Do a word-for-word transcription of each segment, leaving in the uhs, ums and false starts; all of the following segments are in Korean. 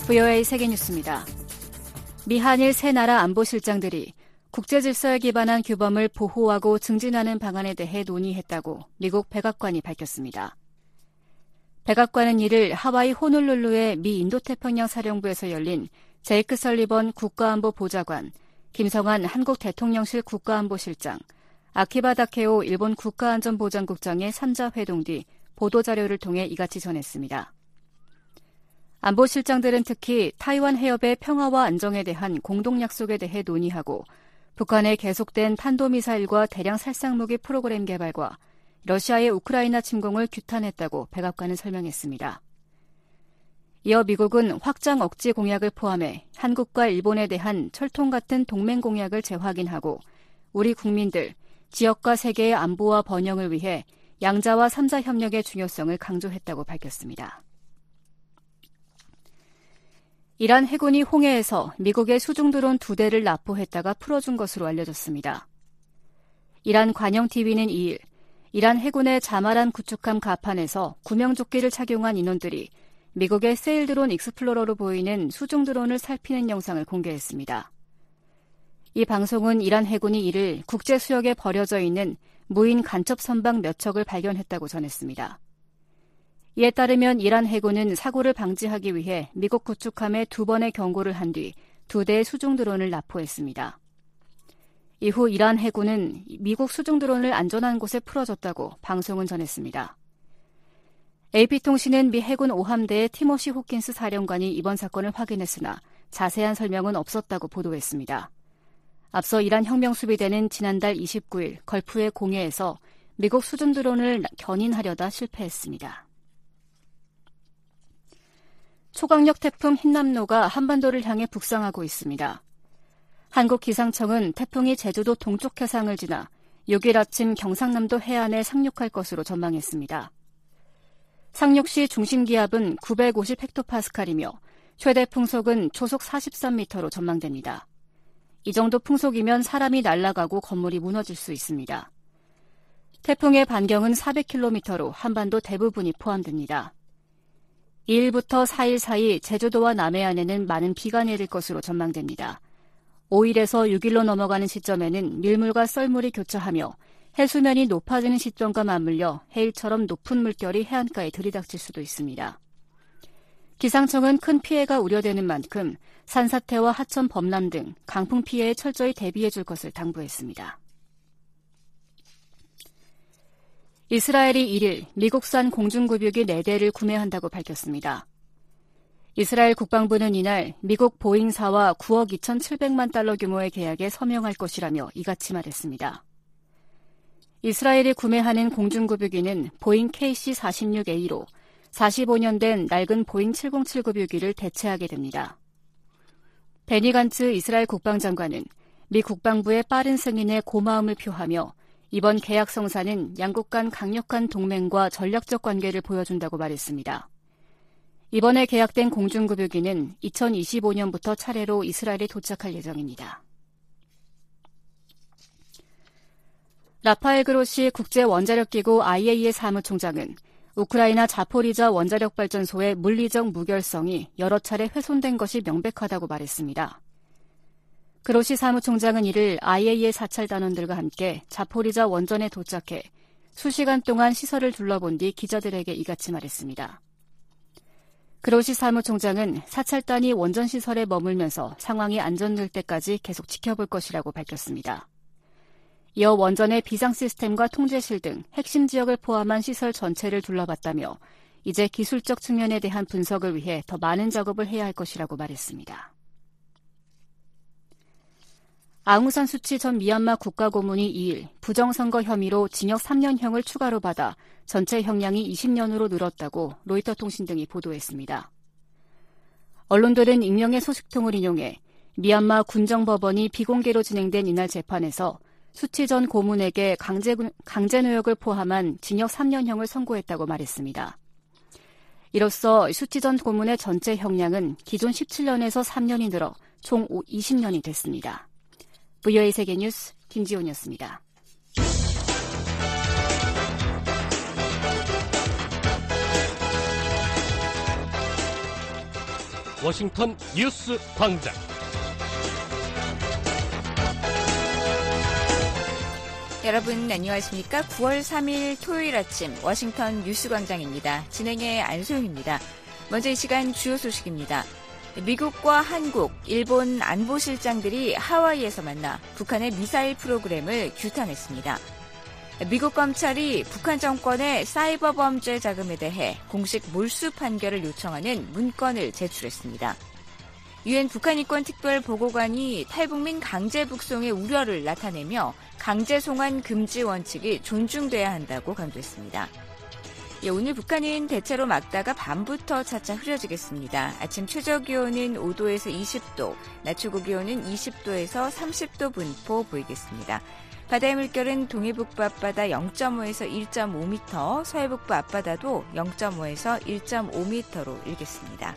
브이오에이 세계뉴스입니다. 미한일 세 나라 안보실장들이 국제질서에 기반한 규범을 보호하고 증진하는 방안에 대해 논의했다고 미국 백악관이 밝혔습니다. 백악관은 이를 하와이 호놀룰루의 미 인도태평양 사령부에서 열린 제이크 설리번 국가안보보좌관, 김성한 한국 대통령실 국가안보실장, 아키바 다케오 일본 국가안전보장국장의 삼 자 회동 뒤 보도자료를 통해 이같이 전했습니다. 안보실장들은 특히 타이완 해협의 평화와 안정에 대한 공동약속에 대해 논의하고 북한의 계속된 탄도미사일과 대량 살상무기 프로그램 개발과 러시아의 우크라이나 침공을 규탄했다고 백악관은 설명했습니다. 이어 미국은 확장 억지 공약을 포함해 한국과 일본에 대한 철통 같은 동맹 공약을 재확인하고 우리 국민들, 지역과 세계의 안보와 번영을 위해 양자와 삼자 협력의 중요성을 강조했다고 밝혔습니다. 이란 해군이 홍해에서 미국의 수중드론 두 대를 납포했다가 풀어준 것으로 알려졌습니다. 이란 관영티비는 이일 이란 해군의 자마란 구축함 가판에서 구명조끼를 착용한 인원들이 미국의 세일드론 익스플로러로 보이는 수중드론을 살피는 영상을 공개했습니다. 이 방송은 이란 해군이 이를 국제수역에 버려져 있는 무인 간첩 선박 몇 척을 발견했다고 전했습니다. 이에 따르면 이란 해군은 사고를 방지하기 위해 미국 구축함에 두 번의 경고를 한 뒤 두 대의 수중드론을 납포했습니다. 이후 이란 해군은 미국 수중드론을 안전한 곳에 풀어줬다고 방송은 전했습니다. 에이피통신은 미 해군 오함대의 티모시 호킨스 사령관이 이번 사건을 확인했으나 자세한 설명은 없었다고 보도했습니다. 앞서 이란 혁명수비대는 지난달 이십구일 걸프의 공해에서 미국 수중드론을 견인하려다 실패했습니다. 초강력 태풍 흰남노가 한반도를 향해 북상하고 있습니다. 한국기상청은 태풍이 제주도 동쪽 해상을 지나 육일 아침 경상남도 해안에 상륙할 것으로 전망했습니다. 상륙 시 중심 기압은 구백오십 헥토파스칼이며 최대 풍속은 초속 사십삼 미터로 전망됩니다. 이 정도 풍속이면 사람이 날아가고 건물이 무너질 수 있습니다. 태풍의 반경은 사백 킬로미터로 한반도 대부분이 포함됩니다. 이일부터 사일 사이 제주도와 남해안에는 많은 비가 내릴 것으로 전망됩니다. 오일에서 육일로 넘어가는 시점에는 밀물과 썰물이 교차하며 해수면이 높아지는 시점과 맞물려 해일처럼 높은 물결이 해안가에 들이닥칠 수도 있습니다. 기상청은 큰 피해가 우려되는 만큼 산사태와 하천 범람 등 강풍 피해에 철저히 대비해 줄 것을 당부했습니다. 이스라엘이 이일 미국산 공중구뷰기 네 대를 구매한다고 밝혔습니다. 이스라엘 국방부는 이날 미국 보잉사와 구억 이천칠백만 달러 규모의 계약에 서명할 것이라며 이같이 말했습니다. 이스라엘이 구매하는 공중구뷰기는 보잉 케이씨 사십육 에이로 사십오 년 된 낡은 보잉 칠공칠 구뷰기를 대체하게 됩니다. 베니 간츠 이스라엘 국방장관은 미 국방부의 빠른 승인에 고마움을 표하며 이번 계약 성사는 양국 간 강력한 동맹과 전략적 관계를 보여준다고 말했습니다. 이번에 계약된 공중구뷰기는 이천이십오 년부터 차례로 이스라엘에 도착할 예정입니다. 라파엘 그로시 국제원자력기구 아이에이이에이 사무총장은 우크라이나 자포리자 원자력발전소의 물리적 무결성이 여러 차례 훼손된 것이 명백하다고 말했습니다. 그로시 사무총장은 이를 아이에이이에이 사찰단원들과 함께 자포리자 원전에 도착해 수시간 동안 시설을 둘러본 뒤 기자들에게 이같이 말했습니다. 그로시 사무총장은 사찰단이 원전 시설에 머물면서 상황이 안정될 때까지 계속 지켜볼 것이라고 밝혔습니다. 이어 원전의 비상 시스템과 통제실 등 핵심 지역을 포함한 시설 전체를 둘러봤다며 이제 기술적 측면에 대한 분석을 위해 더 많은 작업을 해야 할 것이라고 말했습니다. 아웅산 수치 전 미얀마 국가고문이 이일 부정선거 혐의로 징역 삼 년형을 추가로 받아 전체 형량이 이십 년으로 늘었다고 로이터 통신 등이 보도했습니다. 언론들은 익명의 소식통을 인용해 미얀마 군정법원이 비공개로 진행된 이날 재판에서 수치 전 고문에게 강제, 강제노역을 포함한 징역 삼 년형을 선고했다고 말했습니다. 이로써 수치 전 고문의 전체 형량은 기존 십칠 년에서 삼 년이 늘어 총 이십 년이 됐습니다. 브이오에이 세계뉴스 김지훈이었습니다. 워싱턴 뉴스 광장. 여러분 안녕하십니까? 구월 삼일 토요일 아침 워싱턴 뉴스 광장입니다. 진행의 안소영입니다. 먼저 이 시간 주요 소식입니다. 미국과 한국, 일본 안보실장들이 하와이에서 만나 북한의 미사일 프로그램을 규탄했습니다. 미국 검찰이 북한 정권의 사이버 범죄 자금에 대해 공식 몰수 판결을 요청하는 문건을 제출했습니다. 유엔 북한인권특별보고관이 탈북민 강제 북송의 우려를 나타내며 강제 송환 금지 원칙이 존중돼야 한다고 강조했습니다. 예, 오늘 북한은 대체로 맑다가 밤부터 차차 흐려지겠습니다. 아침 최저기온은 오도에서 이십도, 낮 최고기온은 이십도에서 삼십도 분포 보이겠습니다. 바다의 물결은 동해북부 앞바다 영점오에서 일점오 미터, 서해북부 앞바다도 영점오에서 일점오 미터로 일겠습니다.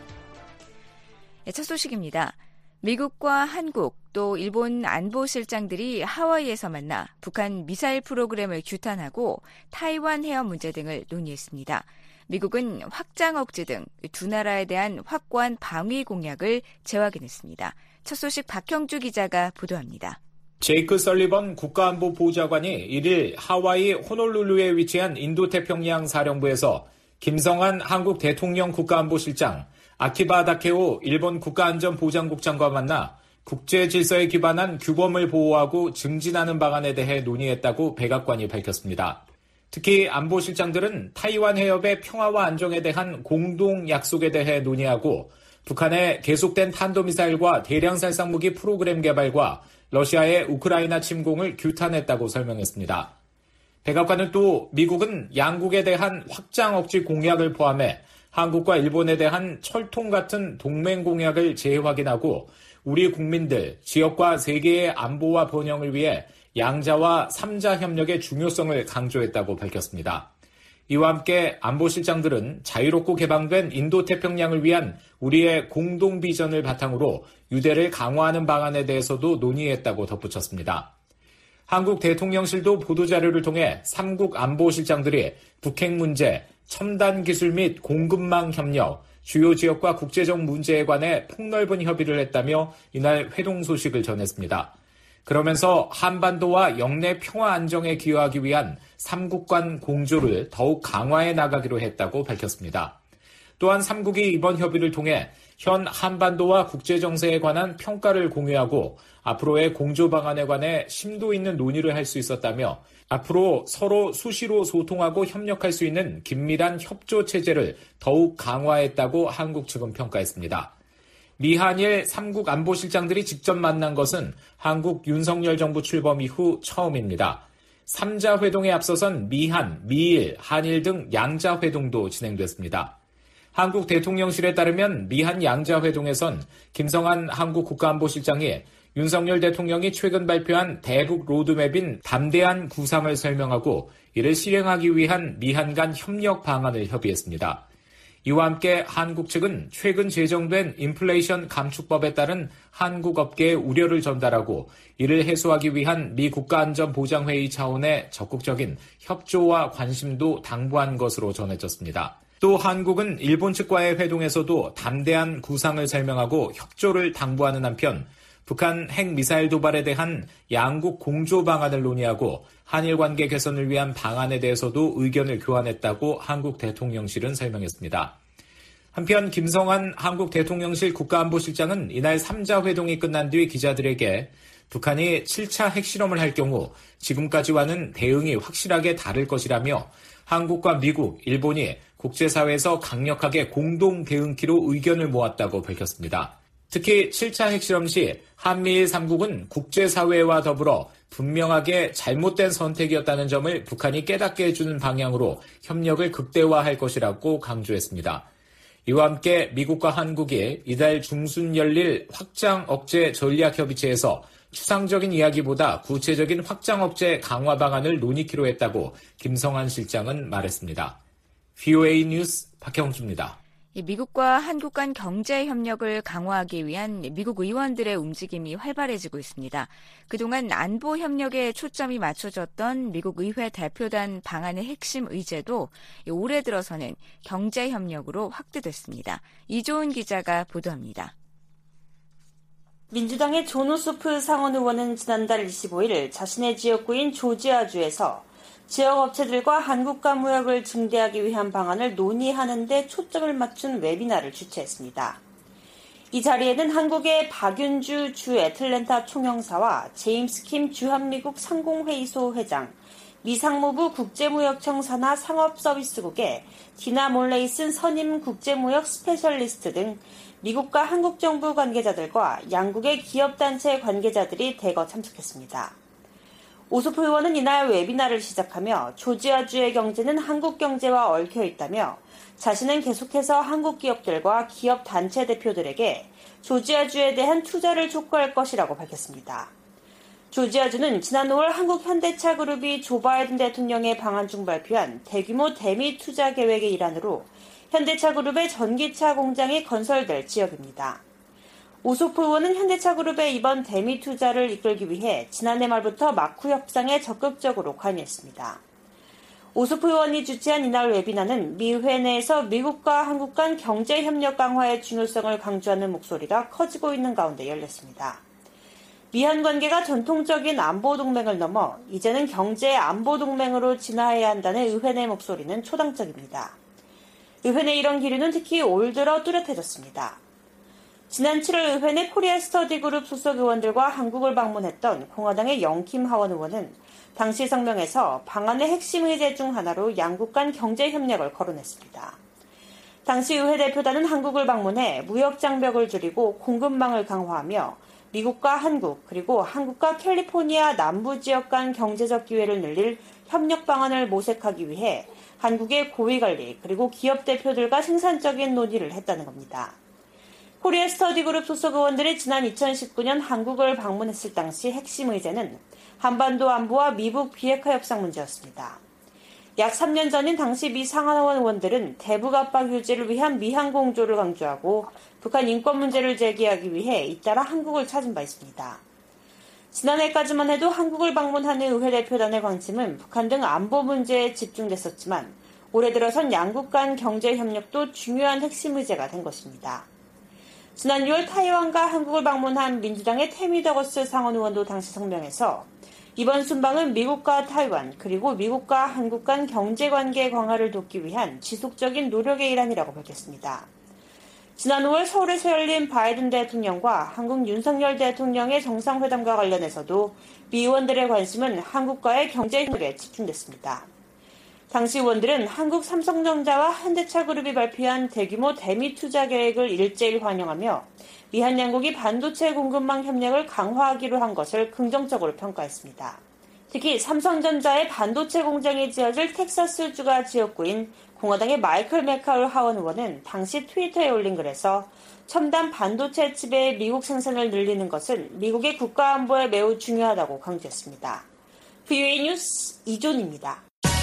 네, 첫 소식입니다. 미국과 한국 또 일본 안보실장들이 하와이에서 만나 북한 미사일 프로그램을 규탄하고 타이완 해협 문제 등을 논의했습니다. 미국은 확장 억제 등 두 나라에 대한 확고한 방위 공약을 재확인했습니다. 첫 소식 박형주 기자가 보도합니다. 제이크 설리번 국가안보보좌관이 일일 하와이 호놀룰루에 위치한 인도태평양 사령부에서 김성한 한국 대통령 국가안보실장, 아키바 다케오 일본 국가안전보장국장과 만나 국제 질서에 기반한 규범을 보호하고 증진하는 방안에 대해 논의했다고 백악관이 밝혔습니다. 특히 안보실장들은 타이완 해협의 평화와 안정에 대한 공동 약속에 대해 논의하고 북한의 계속된 탄도미사일과 대량 살상무기 프로그램 개발과 러시아의 우크라이나 침공을 규탄했다고 설명했습니다. 백악관은 또 미국은 양국에 대한 확장 억지 공약을 포함해 한국과 일본에 대한 철통 같은 동맹 공약을 재확인하고 우리 국민들, 지역과 세계의 안보와 번영을 위해 양자와 삼자 협력의 중요성을 강조했다고 밝혔습니다. 이와 함께 안보실장들은 자유롭고 개방된 인도태평양을 위한 우리의 공동 비전을 바탕으로 유대를 강화하는 방안에 대해서도 논의했다고 덧붙였습니다. 한국 대통령실도 보도자료를 통해 삼국 안보실장들이 북핵 문제, 첨단 기술 및 공급망 협력, 주요 지역과 국제적 문제에 관해 폭넓은 협의를 했다며 이날 회동 소식을 전했습니다. 그러면서 한반도와 영내 평화 안정에 기여하기 위한 삼국 간 공조를 더욱 강화해 나가기로 했다고 밝혔습니다. 또한 삼국이 이번 협의를 통해 현 한반도와 국제정세에 관한 평가를 공유하고 앞으로의 공조 방안에 관해 심도 있는 논의를 할 수 있었다며 앞으로 서로 수시로 소통하고 협력할 수 있는 긴밀한 협조 체제를 더욱 강화했다고 한국 측은 평가했습니다. 미한일 삼국 안보실장들이 직접 만난 것은 한국 윤석열 정부 출범 이후 처음입니다. 삼자 회동에 앞서선 미한, 미일, 한일 등 양자 회동도 진행됐습니다. 한국 대통령실에 따르면 미한 양자 회동에선 김성한 한국 국가안보실장이 윤석열 대통령이 최근 발표한 대북 로드맵인 담대한 구상을 설명하고 이를 실행하기 위한 미한 간 협력 방안을 협의했습니다. 이와 함께 한국 측은 최근 제정된 인플레이션 감축법에 따른 한국 업계의 우려를 전달하고 이를 해소하기 위한 미 국가안전보장회의 차원의 적극적인 협조와 관심도 당부한 것으로 전해졌습니다. 또 한국은 일본 측과의 회동에서도 담대한 구상을 설명하고 협조를 당부하는 한편 북한 핵미사일 도발에 대한 양국 공조 방안을 논의하고 한일 관계 개선을 위한 방안에 대해서도 의견을 교환했다고 한국 대통령실은 설명했습니다. 한편 김성한 한국 대통령실 국가안보실장은 이날 삼자 회동이 끝난 뒤 기자들에게 북한이 칠 차 핵실험을 할 경우 지금까지와는 대응이 확실하게 다를 것이라며 한국과 미국, 일본이 국제사회에서 강력하게 공동 대응키로 의견을 모았다고 밝혔습니다. 특히 칠 차 핵실험 시 한미일 삼국은 국제사회와 더불어 분명하게 잘못된 선택이었다는 점을 북한이 깨닫게 해주는 방향으로 협력을 극대화할 것이라고 강조했습니다. 이와 함께 미국과 한국이 이달 중순 열릴 확장 억제 전략협의체에서 추상적인 이야기보다 구체적인 확장 억제 강화 방안을 논의키로 했다고 김성한 실장은 말했습니다. 브이오에이 뉴스 박형주입니다. 미국과 한국 간 경제 협력을 강화하기 위한 미국 의원들의 움직임이 활발해지고 있습니다. 그동안 안보 협력에 초점이 맞춰졌던 미국 의회 대표단 방안의 핵심 의제도 올해 들어서는 경제 협력으로 확대됐습니다. 이조은 기자가 보도합니다. 민주당의 존 오소프 상원 의원은 지난달 이십오일 자신의 지역구인 조지아주에서 지역 업체들과 한국 간 무역을 증대하기 위한 방안을 논의하는 데 초점을 맞춘 웨비나를 주최했습니다. 이 자리에는 한국의 박윤주 주 애틀랜타 총영사와 제임스 킴 주한미국 상공회의소 회장, 미 상무부 국제무역청 산하 상업서비스국의 디나 몰레이슨 선임 국제무역 스페셜리스트 등 미국과 한국 정부 관계자들과 양국의 기업단체 관계자들이 대거 참석했습니다. 오소프 의원은 이날 웨비나를 시작하며 조지아주의 경제는 한국 경제와 얽혀 있다며 자신은 계속해서 한국 기업들과 기업 단체 대표들에게 조지아주에 대한 투자를 촉구할 것이라고 밝혔습니다. 조지아주는 지난 오월 한국 현대차 그룹이 조 바이든 대통령의 방한 중 발표한 대규모 대미 투자 계획의 일환으로 현대차 그룹의 전기차 공장이 건설될 지역입니다. 오소프 의원은 현대차 그룹의 이번 대미 투자를 이끌기 위해 지난해 말부터 마쿠 협상에 적극적으로 관여했습니다. 오소프 의원이 주최한 이날 웨비나는 미 의회 내에서 미국과 한국 간 경제 협력 강화의 중요성을 강조하는 목소리가 커지고 있는 가운데 열렸습니다. 미한 관계가 전통적인 안보 동맹을 넘어 이제는 경제 안보 동맹으로 진화해야 한다는 의회 내 목소리는 초당적입니다. 의회 내 이런 기류는 특히 올 들어 뚜렷해졌습니다. 지난 칠월 의회 내 코리아 스터디 그룹 소속 의원들과 한국을 방문했던 공화당의 영킴 하원 의원은 당시 성명에서 방안의 핵심 의제 중 하나로 양국 간 경제 협력을 거론했습니다. 당시 의회 대표단은 한국을 방문해 무역 장벽을 줄이고 공급망을 강화하며 미국과 한국 그리고 한국과 캘리포니아 남부 지역 간 경제적 기회를 늘릴 협력 방안을 모색하기 위해 한국의 고위관리 그리고 기업 대표들과 생산적인 논의를 했다는 겁니다. 코리아 스터디 그룹 소속 의원들이 지난 이천십구년 한국을 방문했을 당시 핵심 의제는 한반도 안보와 미북 비핵화 협상 문제였습니다. 약 삼 년 전인 당시 미 상하원 의원들은 대북 압박 유지를 위한 미한 공조를 강조하고 북한 인권 문제를 제기하기 위해 잇따라 한국을 찾은 바 있습니다. 지난해까지만 해도 한국을 방문하는 의회 대표단의 관심은 북한 등 안보 문제에 집중됐었지만 올해 들어선 양국 간 경제 협력도 중요한 핵심 의제가 된 것입니다. 지난 유월 타이완과 한국을 방문한 민주당의 태미 더거스 상원 의원도 당시 성명에서 이번 순방은 미국과 타이완 그리고 미국과 한국 간 경제관계 강화를 돕기 위한 지속적인 노력의 일환이라고 밝혔습니다. 지난 오월 서울에서 열린 바이든 대통령과 한국 윤석열 대통령의 정상회담과 관련해서도 미 의원들의 관심은 한국과의 경제 협력에 집중됐습니다. 당시 의원들은 한국 삼성전자와 현대차 그룹이 발표한 대규모 대미 투자 계획을 일제일 환영하며 미한 양국이 반도체 공급망 협력을 강화하기로 한 것을 긍정적으로 평가했습니다. 특히 삼성전자의 반도체 공장이 지어질 텍사스주가 지역구인 공화당의 마이클 맥카울 하원 의원은 당시 트위터에 올린 글에서 첨단 반도체 칩의 미국 생산을 늘리는 것은 미국의 국가 안보에 매우 중요하다고 강조했습니다. 브이오에이 뉴스 이존입니다.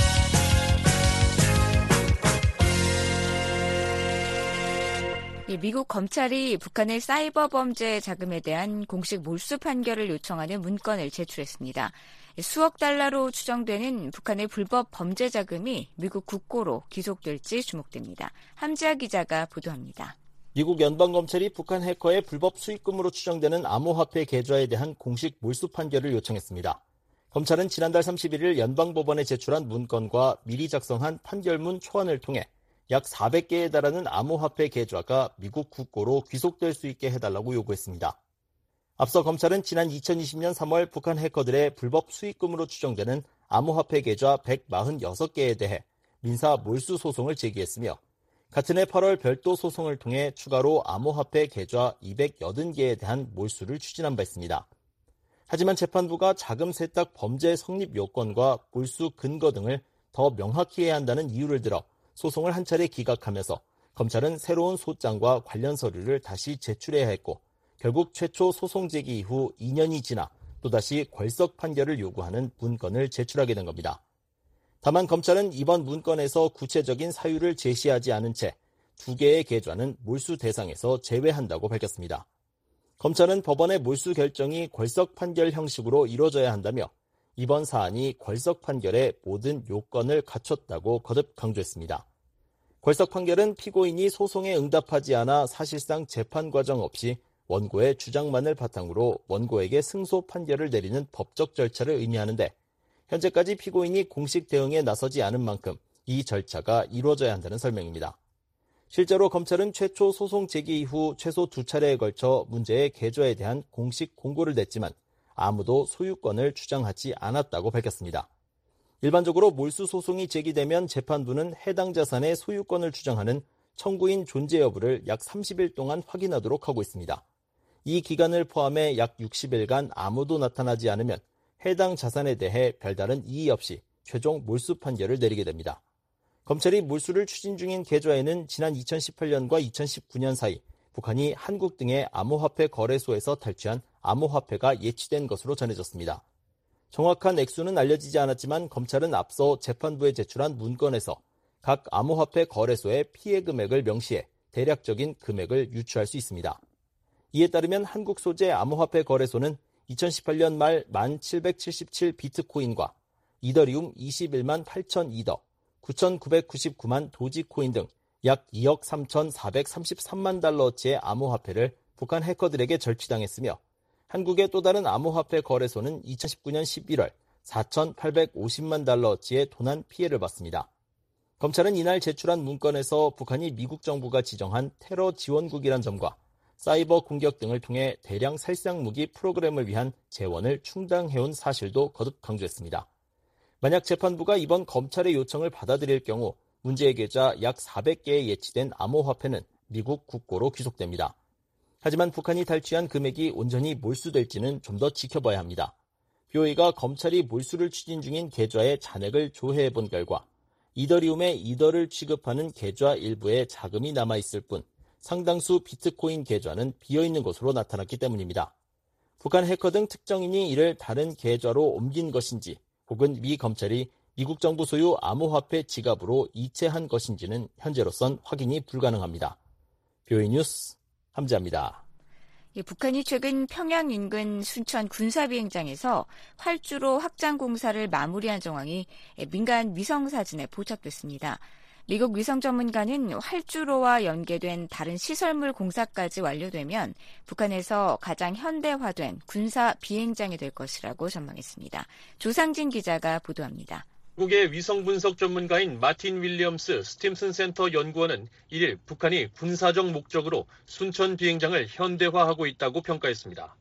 미국 검찰이 북한의 사이버 범죄 자금에 대한 공식 몰수 판결을 요청하는 문건을 제출했습니다. 수억 달러로 추정되는 북한의 불법 범죄 자금이 미국 국고로 귀속될지 주목됩니다. 함지아 기자가 보도합니다. 미국 연방검찰이 북한 해커의 불법 수익금으로 추정되는 암호화폐 계좌에 대한 공식 몰수 판결을 요청했습니다. 검찰은 지난달 삼십일일 연방법원에 제출한 문건과 미리 작성한 판결문 초안을 통해 약 사백 개에 달하는 암호화폐 계좌가 미국 국고로 귀속될 수 있게 해달라고 요구했습니다. 앞서 검찰은 지난 이천이십년 삼월 북한 해커들의 불법 수익금으로 추정되는 암호화폐 계좌 백사십육 개에 대해 민사 몰수 소송을 제기했으며 같은 해 팔월 별도 소송을 통해 추가로 암호화폐 계좌 이백팔십 개에 대한 몰수를 추진한 바 있습니다. 하지만 재판부가 자금 세탁 범죄 성립 요건과 몰수 근거 등을 더 명확히 해야 한다는 이유를 들어 소송을 한 차례 기각하면서 검찰은 새로운 소장과 관련 서류를 다시 제출해야 했고 결국 최초 소송 제기 이후 이 년이 지나 또다시 궐석 판결을 요구하는 문건을 제출하게 된 겁니다. 다만 검찰은 이번 문건에서 구체적인 사유를 제시하지 않은 채 두 개의 계좌는 몰수 대상에서 제외한다고 밝혔습니다. 검찰은 법원의 몰수 결정이 궐석 판결 형식으로 이루어져야 한다며 이번 사안이 궐석 판결의 모든 요건을 갖췄다고 거듭 강조했습니다. 궐석 판결은 피고인이 소송에 응답하지 않아 사실상 재판 과정 없이 원고의 주장만을 바탕으로 원고에게 승소 판결을 내리는 법적 절차를 의미하는데 현재까지 피고인이 공식 대응에 나서지 않은 만큼 이 절차가 이루어져야 한다는 설명입니다. 실제로 검찰은 최초 소송 제기 이후 최소 두 차례에 걸쳐 문제의 계좌에 대한 공식 공고를 냈지만 아무도 소유권을 주장하지 않았다고 밝혔습니다. 일반적으로 몰수 소송이 제기되면 재판부는 해당 자산의 소유권을 주장하는 청구인 존재 여부를 약 삼십 일 동안 확인하도록 하고 있습니다. 이 기간을 포함해 약 육십 일간 아무도 나타나지 않으면 해당 자산에 대해 별다른 이의 없이 최종 몰수 판결을 내리게 됩니다. 검찰이 몰수를 추진 중인 계좌에는 지난 이천십팔 년과 이천십구 년 사이 북한이 한국 등의 암호화폐 거래소에서 탈취한 암호화폐가 예치된 것으로 전해졌습니다. 정확한 액수는 알려지지 않았지만 검찰은 앞서 재판부에 제출한 문건에서 각 암호화폐 거래소의 피해 금액을 명시해 대략적인 금액을 유추할 수 있습니다. 이에 따르면 한국 소재 암호화폐 거래소는 이천십팔 년 말 만 칠백칠십칠 비트코인과 이더리움 이십일만 팔천이더, 구천구백구십구만 도지코인 등 약 이억 삼천사백삼십삼만 달러어치의 암호화폐를 북한 해커들에게 절취당했으며 한국의 또 다른 암호화폐 거래소는 이천십구 년 십일월 사천팔백오십만 달러어치의 도난 피해를 봤습니다. 검찰은 이날 제출한 문건에서 북한이 미국 정부가 지정한 테러 지원국이란 점과 사이버 공격 등을 통해 대량 살상 무기 프로그램을 위한 재원을 충당해온 사실도 거듭 강조했습니다. 만약 재판부가 이번 검찰의 요청을 받아들일 경우 문제의 계좌 약 사백 개에 예치된 암호화폐는 미국 국고로 귀속됩니다. 하지만 북한이 탈취한 금액이 온전히 몰수될지는 좀 더 지켜봐야 합니다. 비오이가 검찰이 몰수를 추진 중인 계좌의 잔액을 조회해본 결과 이더리움의 이더를 취급하는 계좌 일부에 자금이 남아있을 뿐 상당수 비트코인 계좌는 비어있는 것으로 나타났기 때문입니다. 북한 해커 등 특정인이 이를 다른 계좌로 옮긴 것인지 혹은 미 검찰이 미국 정부 소유 암호화폐 지갑으로 이체한 것인지는 현재로선 확인이 불가능합니다. 비오이 뉴스 함재합니다. 예, 북한이 최근 평양 인근 순천 군사비행장에서 활주로 확장 공사를 마무리한 정황이 민간 위성사진에 포착됐습니다. 미국 위성 전문가는 활주로와 연계된 다른 시설물 공사까지 완료되면 북한에서 가장 현대화된 군사 비행장이 될 것이라고 전망했습니다. 조상진 기자가 보도합니다. 미국의 위성 분석 전문가인 마틴 윌리엄스 스팀슨 센터 연구원은 일일 북한이 군사적 목적으로 순천 비행장을 현대화하고 있다고 평가했습니다.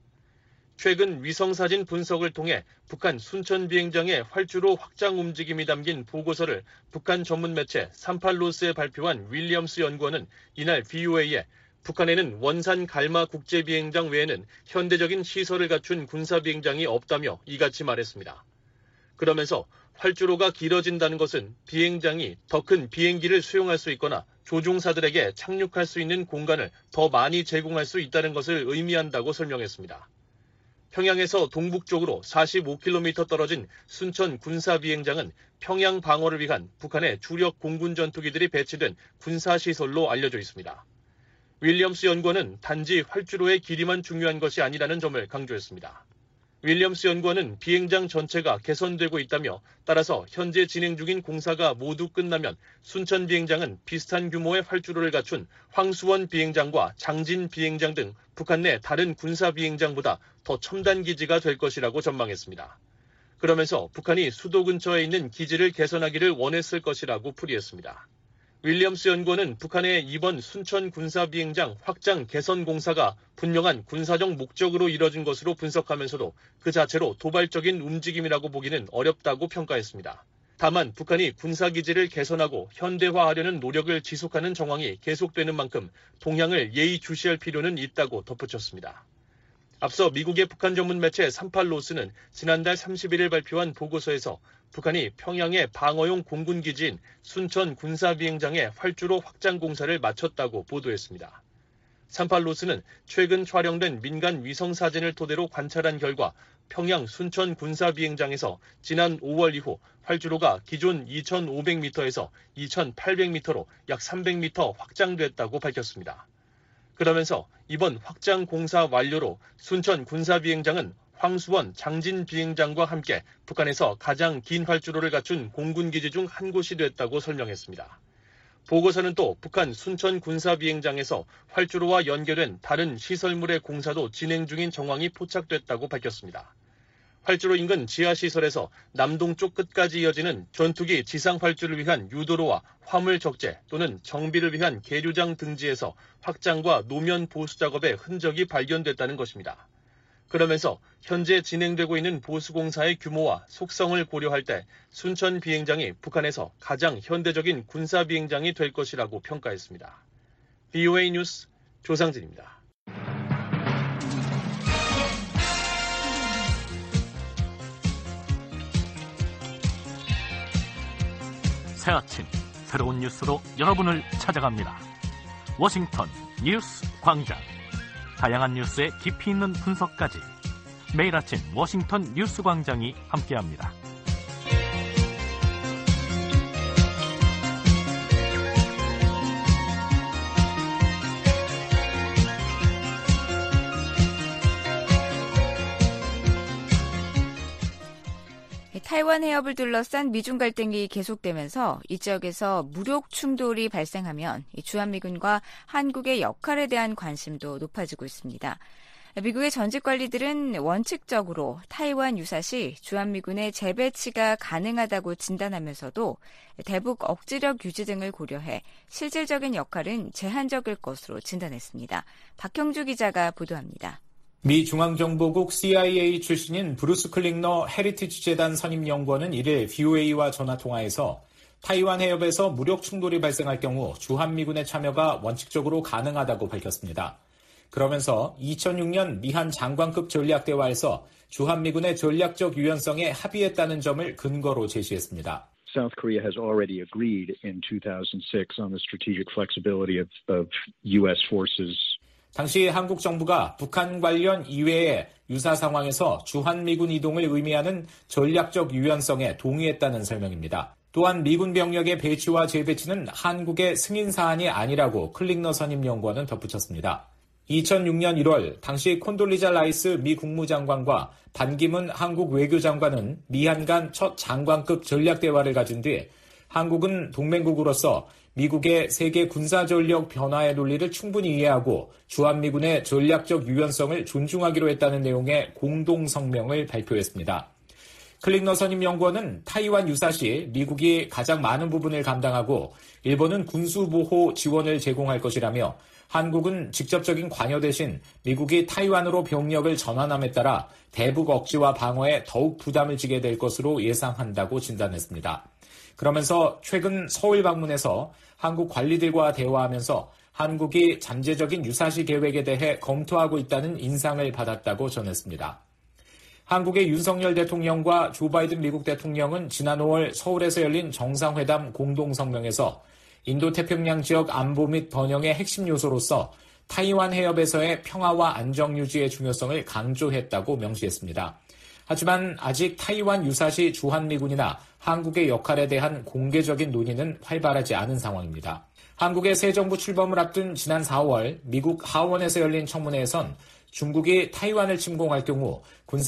최근 위성사진 분석을 통해 북한 순천 비행장의 활주로 확장 움직임이 담긴 보고서를 북한 전문 매체 삼팔로스에 발표한 윌리엄스 연구원은 이날 비오에이에 북한에는 원산 갈마 국제비행장 외에는 현대적인 시설을 갖춘 군사비행장이 없다며 이같이 말했습니다. 그러면서 활주로가 길어진다는 것은 비행장이 더 큰 비행기를 수용할 수 있거나 조종사들에게 착륙할 수 있는 공간을 더 많이 제공할 수 있다는 것을 의미한다고 설명했습니다. 평양에서 동북쪽으로 사십오 킬로미터 떨어진 순천 군사비행장은 평양 방어를 위한 북한의 주력 공군 전투기들이 배치된 군사시설로 알려져 있습니다. 윌리엄스 연구원은 단지 활주로의 길이만 중요한 것이 아니라는 점을 강조했습니다. 윌리엄스 연구원은 비행장 전체가 개선되고 있다며 따라서 현재 진행 중인 공사가 모두 끝나면 순천 비행장은 비슷한 규모의 활주로를 갖춘 황수원 비행장과 장진 비행장 등 북한 내 다른 군사 비행장보다 더 첨단 기지가 될 것이라고 전망했습니다. 그러면서 북한이 수도 근처에 있는 기지를 개선하기를 원했을 것이라고 풀이했습니다. 윌리엄스 연구원은 북한의 이번 순천 군사비행장 확장 개선 공사가 분명한 군사적 목적으로 이뤄진 것으로 분석하면서도 그 자체로 도발적인 움직임이라고 보기는 어렵다고 평가했습니다. 다만 북한이 군사기지를 개선하고 현대화하려는 노력을 지속하는 정황이 계속되는 만큼 동향을 예의주시할 필요는 있다고 덧붙였습니다. 앞서 미국의 북한 전문 매체 삼팔로스는 지난달 삼십일일 발표한 보고서에서 북한이 평양의 방어용 공군기지인 순천 군사비행장의 활주로 확장 공사를 마쳤다고 보도했습니다. 삼팔로스는 최근 촬영된 민간 위성사진을 토대로 관찰한 결과 평양 순천 군사비행장에서 지난 오월 이후 활주로가 기존 이천오백 미터에서 이천팔백 미터로 약 삼백 미터 확장됐다고 밝혔습니다. 그러면서 이번 확장 공사 완료로 순천 군사비행장은 황수원 장진 비행장과 함께 북한에서 가장 긴 활주로를 갖춘 공군기지 중 한 곳이 됐다고 설명했습니다. 보고서는 또 북한 순천 군사비행장에서 활주로와 연결된 다른 시설물의 공사도 진행 중인 정황이 포착됐다고 밝혔습니다. 활주로 인근 지하시설에서 남동쪽 끝까지 이어지는 전투기 지상활주를 위한 유도로와 화물 적재 또는 정비를 위한 계류장 등지에서 확장과 노면 보수 작업의 흔적이 발견됐다는 것입니다. 그러면서 현재 진행되고 있는 보수공사의 규모와 속성을 고려할 때 순천 비행장이 북한에서 가장 현대적인 군사 비행장이 될 것이라고 평가했습니다. 비오에이 뉴스 조상진입니다. 새 아침 새로운 뉴스로 여러분을 찾아갑니다. 워싱턴 뉴스 광장. 다양한 뉴스의 깊이 있는 분석까지 매일 아침 워싱턴 뉴스 광장이 함께합니다. 타이완 해협을 둘러싼 미중 갈등이 계속되면서 이 지역에서 무력 충돌이 발생하면 주한미군과 한국의 역할에 대한 관심도 높아지고 있습니다. 미국의 전직 관리들은 원칙적으로 타이완 유사시 주한미군의 재배치가 가능하다고 진단하면서도 대북 억지력 유지 등을 고려해 실질적인 역할은 제한적일 것으로 진단했습니다. 박형주 기자가 보도합니다. 미 중앙정보국 씨아이에이 출신인 브루스 클링너 헤리티지 재단 선임연구원은 이일 비오에이와 전화통화에서 타이완 해협에서 무력 충돌이 발생할 경우 주한미군의 참여가 원칙적으로 가능하다고 밝혔습니다. 그러면서 이천육 년 미한 장관급 전략대화에서 주한미군의 전략적 유연성에 합의했다는 점을 근거로 제시했습니다. South Korea has already agreed in two thousand six on the strategic flexibility of, of U S forces. 당시 한국 정부가 북한 관련 이외의 유사 상황에서 주한미군 이동을 의미하는 전략적 유연성에 동의했다는 설명입니다. 또한 미군 병력의 배치와 재배치는 한국의 승인 사안이 아니라고 클링너 선임연구원은 덧붙였습니다. 이천육 년 일월 당시 콘돌리자 라이스 미 국무장관과 반기문 한국 외교장관은 미한 간 첫 장관급 전략대화를 가진 뒤 한국은 동맹국으로서 미국의 세계 군사전력 변화의 논리를 충분히 이해하고 주한미군의 전략적 유연성을 존중하기로 했다는 내용의 공동성명을 발표했습니다. 클링너 선임연구원은 타이완 유사시 미국이 가장 많은 부분을 감당하고 일본은 군수보호 지원을 제공할 것이라며 한국은 직접적인 관여 대신 미국이 타이완으로 병력을 전환함에 따라 대북 억지와 방어에 더욱 부담을 지게 될 것으로 예상한다고 진단했습니다. 그러면서 최근 서울 방문해서 한국 관리들과 대화하면서 한국이 잠재적인 유사시 계획에 대해 검토하고 있다는 인상을 받았다고 전했습니다. 한국의 윤석열 대통령과 조 바이든 미국 대통령은 지난 오월 서울에서 열린 정상회담 공동성명에서 인도태평양 지역 안보 및 번영의 핵심 요소로서 타이완 해협에서의 평화와 안정 유지의 중요성을 강조했다고 명시했습니다. 하지만 아직 타이완 유사시 주한미군이나 한국의 역할에 대한 공개적인 논의는 활발하지 않은 상황입니다. 한국의 새 정부 출범을 앞둔 지난 사월 미국 하원에서 열린 청문회에선 중국이 타이완을 침공할 경우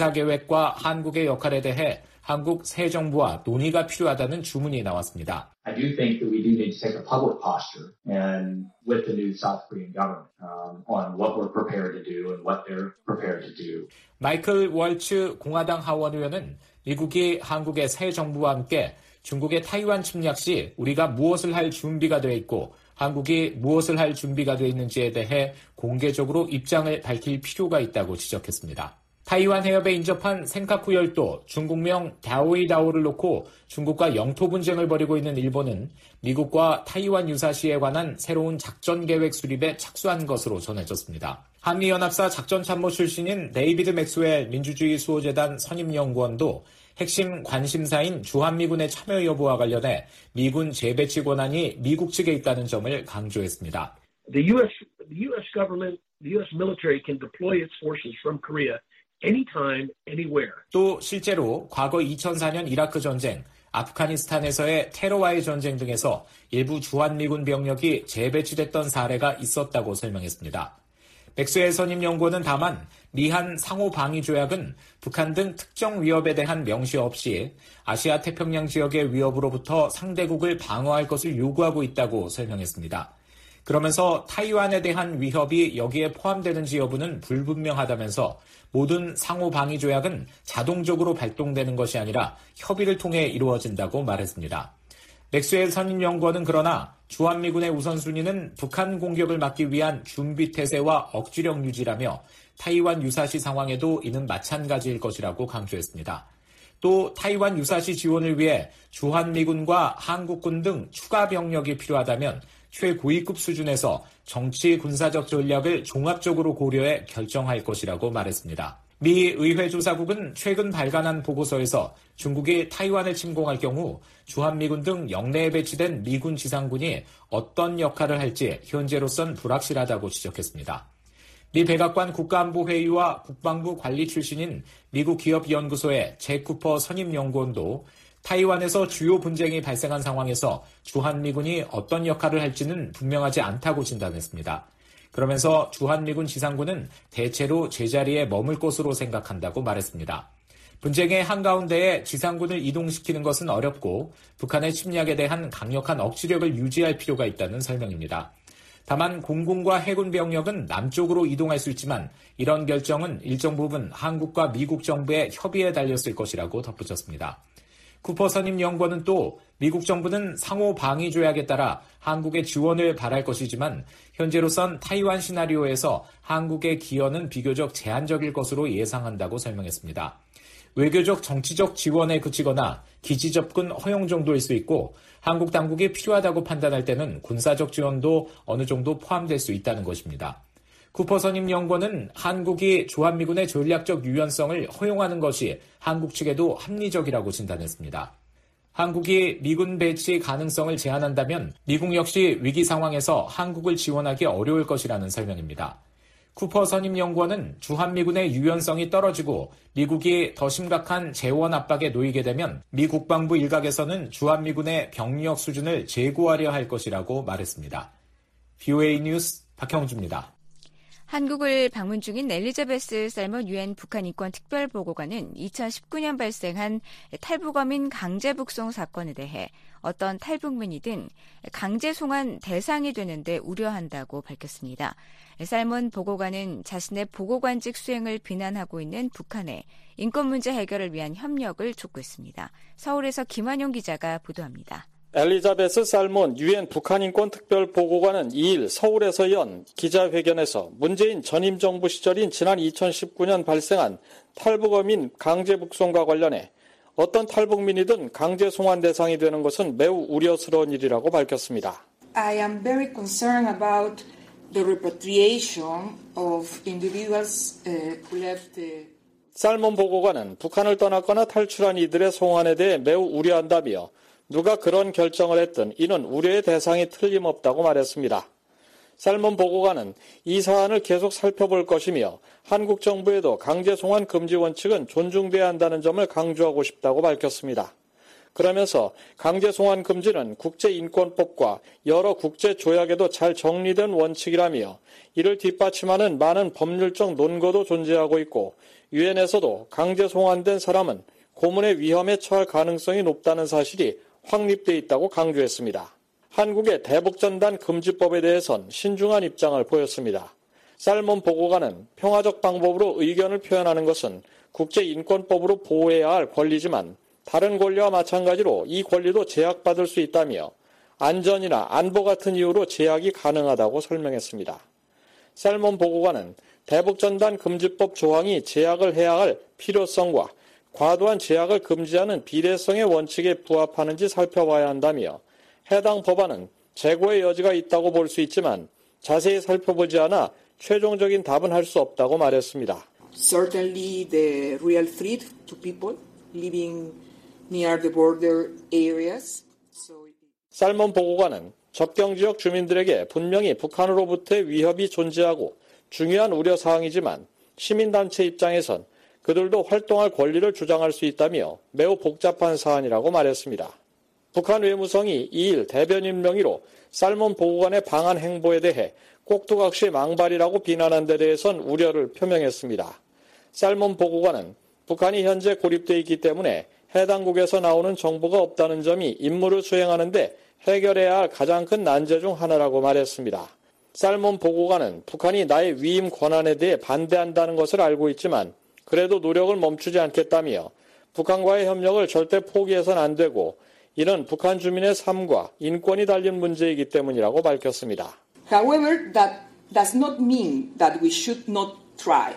군사계획과 한국의 역할에 대해 한국 새 정부와 논의가 필요하다는 주문이 나왔습니다. I do think that we do need to take a public posture and with the new South Korean government um, on what we're prepared to do and what they're prepared to do. 마이클 월츠 공화당 하원 의원은 미국이 한국의 새 정부와 함께 중국의 타이완 침략 시 우리가 무엇을 할 준비가 되어 있고 한국이 무엇을 할 준비가 되어 있는지에 대해 공개적으로 입장을 밝힐 필요가 있다고 지적했습니다. 타이완 해협에 인접한 센카쿠 열도 중국명 다오이다오를 놓고 중국과 영토 분쟁을 벌이고 있는 일본은 미국과 타이완 유사시에 관한 새로운 작전 계획 수립에 착수한 것으로 전해졌습니다. 한미연합사 작전참모 출신인 데이비드 맥스웰 민주주의 수호재단 선임연구원도 핵심 관심사인 주한미군의 참여 여부와 관련해 미군 재배치 권한이 미국 측에 있다는 점을 강조했습니다. The U S, the U S government, the U S military can deploy its forces from Korea anytime, anywhere. 또 실제로 과거 이천사 년 이라크 전쟁, 아프가니스탄에서의 테러와의 전쟁 등에서 일부 주한미군 병력이 재배치됐던 사례가 있었다고 설명했습니다. 맥스웰 선임 연구원은 다만 미한 상호방위조약은 북한 등 특정 위협에 대한 명시 없이 아시아 태평양 지역의 위협으로부터 상대국을 방어할 것을 요구하고 있다고 설명했습니다. 그러면서 타이완에 대한 위협이 여기에 포함되는지 여부는 불분명하다면서 모든 상호방위조약은 자동적으로 발동되는 것이 아니라 협의를 통해 이루어진다고 말했습니다. 맥스웰 선임연구원은 그러나 주한미군의 우선순위는 북한 공격을 막기 위한 준비태세와 억지력 유지라며 타이완 유사시 상황에도 이는 마찬가지일 것이라고 강조했습니다. 또 타이완 유사시 지원을 위해 주한미군과 한국군 등 추가 병력이 필요하다면 최고위급 수준에서 정치 군사적 전략을 종합적으로 고려해 결정할 것이라고 말했습니다. 미 의회조사국은 최근 발간한 보고서에서 중국이 타이완을 침공할 경우 주한미군 등 영내에 배치된 미군 지상군이 어떤 역할을 할지 현재로선 불확실하다고 지적했습니다. 미 백악관 국가안보회의와 국방부 관리 출신인 미국 기업연구소의 잭 쿠퍼 선임연구원도 타이완에서 주요 분쟁이 발생한 상황에서 주한미군이 어떤 역할을 할지는 분명하지 않다고 진단했습니다. 그러면서 주한미군 지상군은 대체로 제자리에 머물 것으로 생각한다고 말했습니다. 분쟁의 한가운데에 지상군을 이동시키는 것은 어렵고 북한의 침략에 대한 강력한 억지력을 유지할 필요가 있다는 설명입니다. 다만 공군과 해군 병력은 남쪽으로 이동할 수 있지만 이런 결정은 일정 부분 한국과 미국 정부의 협의에 달렸을 것이라고 덧붙였습니다. 쿠퍼 선임 연구원은 또 미국 정부는 상호 방위 조약에 따라 한국의 지원을 바랄 것이지만 현재로선 타이완 시나리오에서 한국의 기여는 비교적 제한적일 것으로 예상한다고 설명했습니다. 외교적 정치적 지원에 그치거나 기지 접근 허용 정도일 수 있고 한국 당국이 필요하다고 판단할 때는 군사적 지원도 어느 정도 포함될 수 있다는 것입니다. 쿠퍼 선임 연구원은 한국이 주한미군의 전략적 유연성을 허용하는 것이 한국 측에도 합리적이라고 진단했습니다. 한국이 미군 배치 가능성을 제한한다면 미국 역시 위기 상황에서 한국을 지원하기 어려울 것이라는 설명입니다. 쿠퍼 선임 연구원은 주한미군의 유연성이 떨어지고 미국이 더 심각한 재원 압박에 놓이게 되면 미 국방부 일각에서는 주한미군의 병력 수준을 재고하려 할 것이라고 말했습니다. 브이오에이 뉴스 박형주입니다. 한국을 방문 중인 엘리자베스 살몬 유엔 북한 인권 특별보고관은 이천십구 년 발생한 탈북어민 강제 북송 사건에 대해 어떤 탈북민이든 강제 송환 대상이 되는데 우려한다고 밝혔습니다. 살몬 보고관은 자신의 보고관직 수행을 비난하고 있는 북한의 인권 문제 해결을 위한 협력을 촉구했습니다. 서울에서 김환용 기자가 보도합니다. 엘리자베스 살몬 유엔 북한인권 특별보고관은 이 일 서울에서 연 기자회견에서 문재인 전임 정부 시절인 지난 이천십구 년 발생한 탈북어민 강제 북송과 관련해 어떤 탈북민이든 강제 송환 대상이 되는 것은 매우 우려스러운 일이라고 밝혔습니다. I am very concerned about the repatriation of individuals who left. 살몬 보고관은 북한을 떠났거나 탈출한 이들의 송환에 대해 매우 우려한다며 누가 그런 결정을 했든 이는 우려의 대상이 틀림없다고 말했습니다. 살몬 보고관은 이 사안을 계속 살펴볼 것이며 한국 정부에도 강제 송환 금지 원칙은 존중돼야 한다는 점을 강조하고 싶다고 밝혔습니다. 그러면서 강제 송환 금지는 국제인권법과 여러 국제조약에도 잘 정리된 원칙이라며 이를 뒷받침하는 많은 법률적 논거도 존재하고 있고 유엔에서도 강제 송환된 사람은 고문의 위험에 처할 가능성이 높다는 사실이 확립돼 있다고 강조했습니다. 한국의 대북전단 금지법에 대해선 신중한 입장을 보였습니다. 살몬 보고관은 평화적 방법으로 의견을 표현하는 것은 국제인권법으로 보호해야 할 권리지만 다른 권리와 마찬가지로 이 권리도 제약받을 수 있다며 안전이나 안보 같은 이유로 제약이 가능하다고 설명했습니다. 살몬 보고관은 대북전단 금지법 조항이 제약을 해야 할 필요성과 과도한 제약을 금지하는 비례성의 원칙에 부합하는지 살펴봐야 한다며 해당 법안은 재고의 여지가 있다고 볼 수 있지만 자세히 살펴보지 않아 최종적인 답은 할 수 없다고 말했습니다. Certainly the real threat to people living near the border areas. 살몬 보고관은 접경지역 주민들에게 분명히 북한으로부터의 위협이 존재하고 중요한 우려사항이지만 시민단체 입장에선 그들도 활동할 권리를 주장할 수 있다며 매우 복잡한 사안이라고 말했습니다. 북한 외무성이 이일 대변인 명의로 살몬 보고관의 방한 행보에 대해 꼭두각시 망발이라고 비난한 데 대해선 우려를 표명했습니다. 살몬 보고관은 북한이 현재 고립돼 있기 때문에 해당국에서 나오는 정보가 없다는 점이 임무를 수행하는 데 해결해야 할 가장 큰 난제 중 하나라고 말했습니다. 살몬 보고관은 북한이 나의 위임 권한에 대해 반대한다는 것을 알고 있지만 그래도 노력을 멈추지 않겠다며 북한과의 협력을 절대 포기해서는 안 되고 이는 북한 주민의 삶과 인권이 달린 문제이기 때문이라고 밝혔습니다. However, that does not mean that we should not try.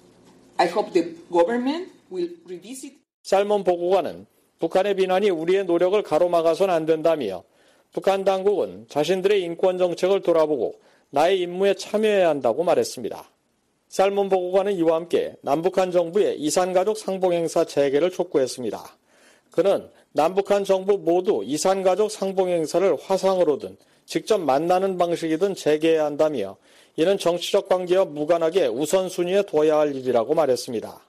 I hope the government will revisit. 살몬 보고관은 북한의 비난이 우리의 노력을 가로막아서는 안 된다며 북한 당국은 자신들의 인권 정책을 돌아보고 나의 임무에 참여해야 한다고 말했습니다. 살몬 보고관은 이와 함께 남북한 정부의 이산가족 상봉행사 재개를 촉구했습니다. 그는 남북한 정부 모두 이산가족 상봉행사를 화상으로든 직접 만나는 방식이든 재개해야 한다며 이는 정치적 관계와 무관하게 우선순위에 둬야 할 일이라고 말했습니다.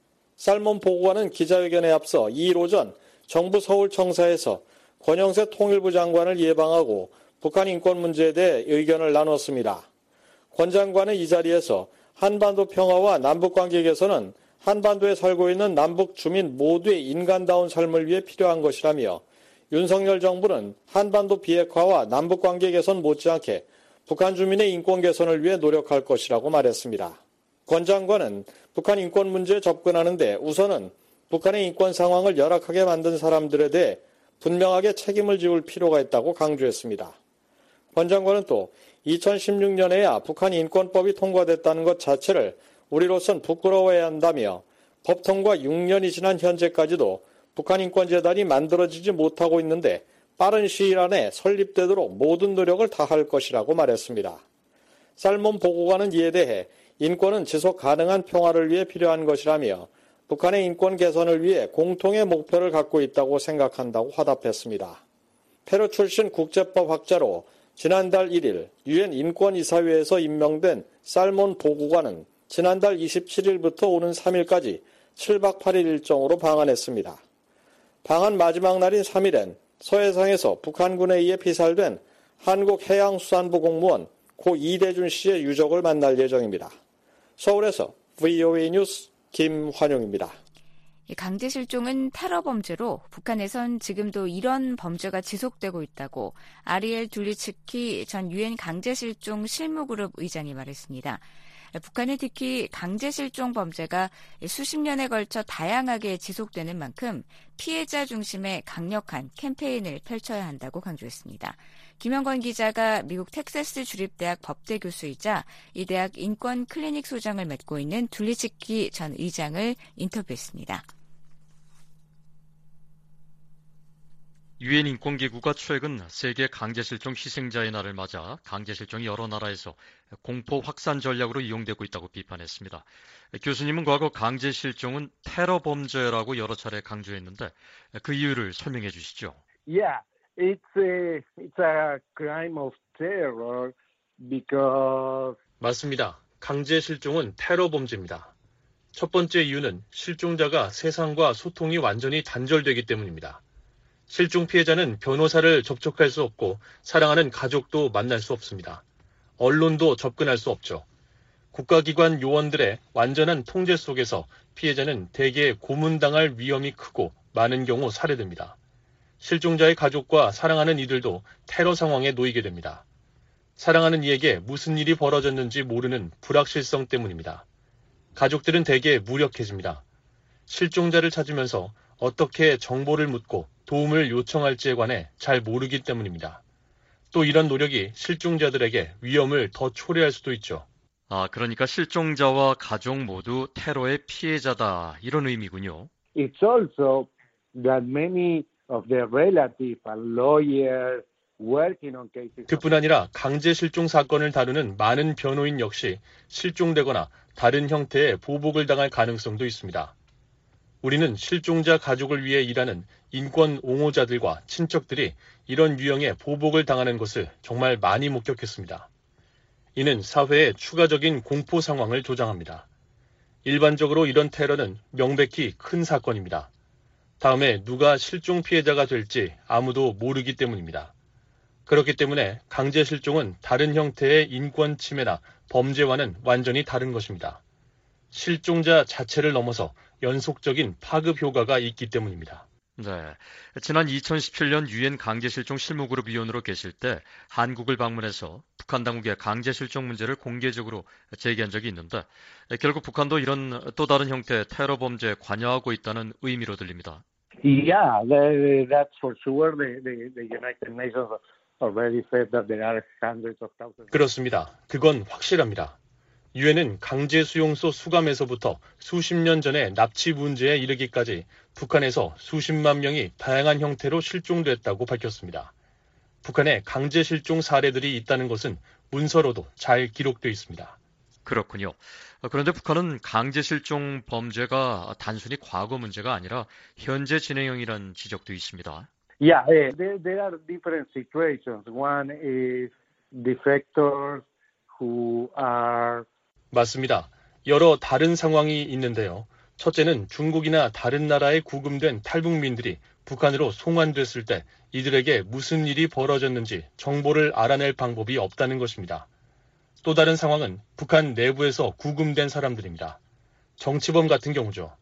살몬 보고관은 기자회견에 앞서 이일 오전 정부 서울청사에서 권영세 통일부 장관을 예방하고 북한 인권 문제에 대해 의견을 나눴습니다. 권 장관은 이 자리에서 한반도 평화와 남북관계 개선은 한반도에 살고 있는 남북 주민 모두의 인간다운 삶을 위해 필요한 것이라며 윤석열 정부는 한반도 비핵화와 남북관계 개선 못지않게 북한 주민의 인권 개선을 위해 노력할 것이라고 말했습니다. 권 장관은 북한 인권 문제에 접근하는데 우선은 북한의 인권 상황을 열악하게 만든 사람들에 대해 분명하게 책임을 지울 필요가 있다고 강조했습니다. 권 장관은 또 이천십육 년에야 북한 인권법이 통과됐다는 것 자체를 우리로선 부끄러워해야 한다며 법 통과 육 년이 지난 현재까지도 북한 인권재단이 만들어지지 못하고 있는데 빠른 시일 안에 설립되도록 모든 노력을 다할 것이라고 말했습니다. 살몬 보고관은 이에 대해 인권은 지속 가능한 평화를 위해 필요한 것이라며 북한의 인권 개선을 위해 공통의 목표를 갖고 있다고 생각한다고 화답했습니다. 페루 출신 국제법학자로 지난달 일일 유엔 인권이사회에서 임명된 살몬 보고관은 지난달 이십칠일부터 오는 삼일까지 칠박 팔일 일정으로 방한했습니다. 방한 마지막 날인 삼일엔 서해상에서 북한군에 의해 피살된 한국해양수산부 공무원 고 이대준 씨의 유족을 만날 예정입니다. 서울에서 브이오에이 뉴스 김환용입니다. 강제 실종은 테러 범죄로 북한에선 지금도 이런 범죄가 지속되고 있다고 아리엘 둘리츠키 전 유엔 강제 실종 실무그룹 의장이 말했습니다. 북한은 특히 강제 실종 범죄가 수십 년에 걸쳐 다양하게 지속되는 만큼 피해자 중심의 강력한 캠페인을 펼쳐야 한다고 강조했습니다. 김영건 기자가 미국 텍사스 주립대학 법대 교수이자 이 대학 인권 클리닉 소장을 맡고 있는 둘리츠키 전 의장을 인터뷰했습니다. 유엔 인권기구가 최근 세계 강제실종 희생자의 날을 맞아 강제실종이 여러 나라에서 공포 확산 전략으로 이용되고 있다고 비판했습니다. 교수님은 과거 강제실종은 테러 범죄라고 여러 차례 강조했는데 그 이유를 설명해 주시죠. Yeah, it's a, it's a crime of terror because... 맞습니다. 강제실종은 테러 범죄입니다. 첫 번째 이유는 실종자가 세상과 소통이 완전히 단절되기 때문입니다. 실종 피해자는 변호사를 접촉할 수 없고 사랑하는 가족도 만날 수 없습니다. 언론도 접근할 수 없죠. 국가기관 요원들의 완전한 통제 속에서 피해자는 대개 고문당할 위험이 크고 많은 경우 살해됩니다. 실종자의 가족과 사랑하는 이들도 테러 상황에 놓이게 됩니다. 사랑하는 이에게 무슨 일이 벌어졌는지 모르는 불확실성 때문입니다. 가족들은 대개 무력해집니다. 실종자를 찾으면서 어떻게 정보를 묻고 도움을 요청할지에 관해 잘 모르기 때문입니다. 또 이런 노력이 실종자들에게 위험을 더 초래할 수도 있죠. 아, 그러니까 실종자와 가족 모두 테러의 피해자다 이런 의미군요. It's also that many of their relatives and lawyers working on cases. 그뿐 아니라 강제 실종 사건을 다루는 많은 변호인 역시 실종되거나 다른 형태의 보복을 당할 가능성도 있습니다. 우리는 실종자 가족을 위해 일하는 인권 옹호자들과 친척들이 이런 유형의 보복을 당하는 것을 정말 많이 목격했습니다. 이는 사회의 추가적인 공포 상황을 조장합니다. 일반적으로 이런 테러는 명백히 큰 사건입니다. 다음에 누가 실종 피해자가 될지 아무도 모르기 때문입니다. 그렇기 때문에 강제 실종은 다른 형태의 인권 침해나 범죄와는 완전히 다른 것입니다. 실종자 자체를 넘어서 연속적인 파급 효과가 있기 때문입니다. 네, 지난 이천십칠 년 유엔 강제실종 실무그룹 위원으로 계실 때 한국을 방문해서 북한 당국의 강제실종 문제를 공개적으로 제기한 적이 있는데 결국 북한도 이런 또 다른 형태의 테러 범죄에 관여하고 있다는 의미로 들립니다. Yeah, that's for sure. The, the, the United Nations already said that there are hundreds of thousands. 그렇습니다. 그건 확실합니다. 유엔은 강제 수용소 수감에서부터 수십 년 전의 납치 문제에 이르기까지 북한에서 수십만 명이 다양한 형태로 실종됐다고 밝혔습니다. 북한에 강제 실종 사례들이 있다는 것은 문서로도 잘 기록되어 있습니다. 그렇군요. 그런데 북한은 강제 실종 범죄가 단순히 과거 문제가 아니라 현재 진행형이라는 지적도 있습니다. Yeah, there, there are different situations. One is defectors who are 맞습니다. 여러 다른 상황이 있는데요. 첫째는 중국이나 다른 나라에 구금된 탈북민들이 북한으로 송환됐을 때 이들에게 무슨 일이 벌어졌는지 정보를 알아낼 방법이 없다는 것입니다. 또 다른 상황은 북한 내부에서 구금된 사람들입니다. 정치범 같은 경우죠.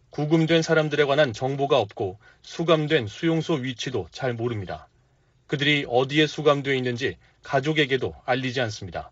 구금된 사람들에 관한 정보가 없고 수감된 수용소 위치도 잘 모릅니다. 그들이 어디에 수감되어 있는지 가족에게도 알리지 않습니다.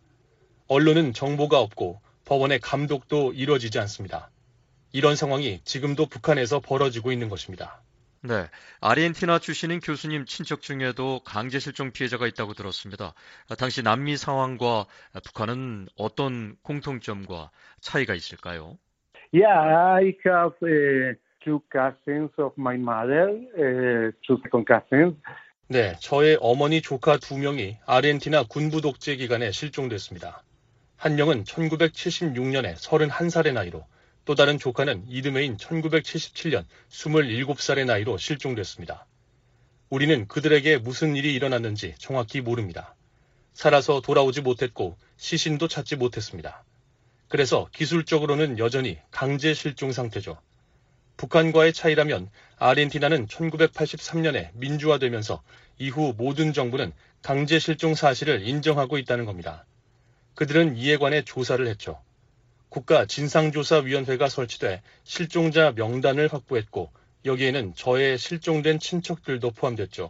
언론은 정보가 없고 법원의 감독도 이루어지지 않습니다. 이런 상황이 지금도 북한에서 벌어지고 있는 것입니다. 네, 아르헨티나 출신인 교수님 친척 중에도 강제 실종 피해자가 있다고 들었습니다. 당시 남미 상황과 북한은 어떤 공통점과 차이가 있을까요? Yeah, I have uh, two cousins of my mother, uh, two second cousins. 네, 저의 어머니 조카 두 명이 아르헨티나 군부 독재 기간에 실종됐습니다. 한 명은 천구백칠십육 년에 서른한 살의 나이로, 또 다른 조카는 이듬해인 천구백칠십칠 년 스물일곱 살의 나이로 실종됐습니다. 우리는 그들에게 무슨 일이 일어났는지 정확히 모릅니다. 살아서 돌아오지 못했고 시신도 찾지 못했습니다. 그래서 기술적으로는 여전히 강제 실종 상태죠. 북한과의 차이라면 아르헨티나는 천구백팔십삼 년에 민주화되면서 이후 모든 정부는 강제 실종 사실을 인정하고 있다는 겁니다. 그들은 이에 관해 조사를 했죠. 국가진상조사위원회가 설치돼 실종자 명단을 확보했고 여기에는 저의 실종된 친척들도 포함됐죠.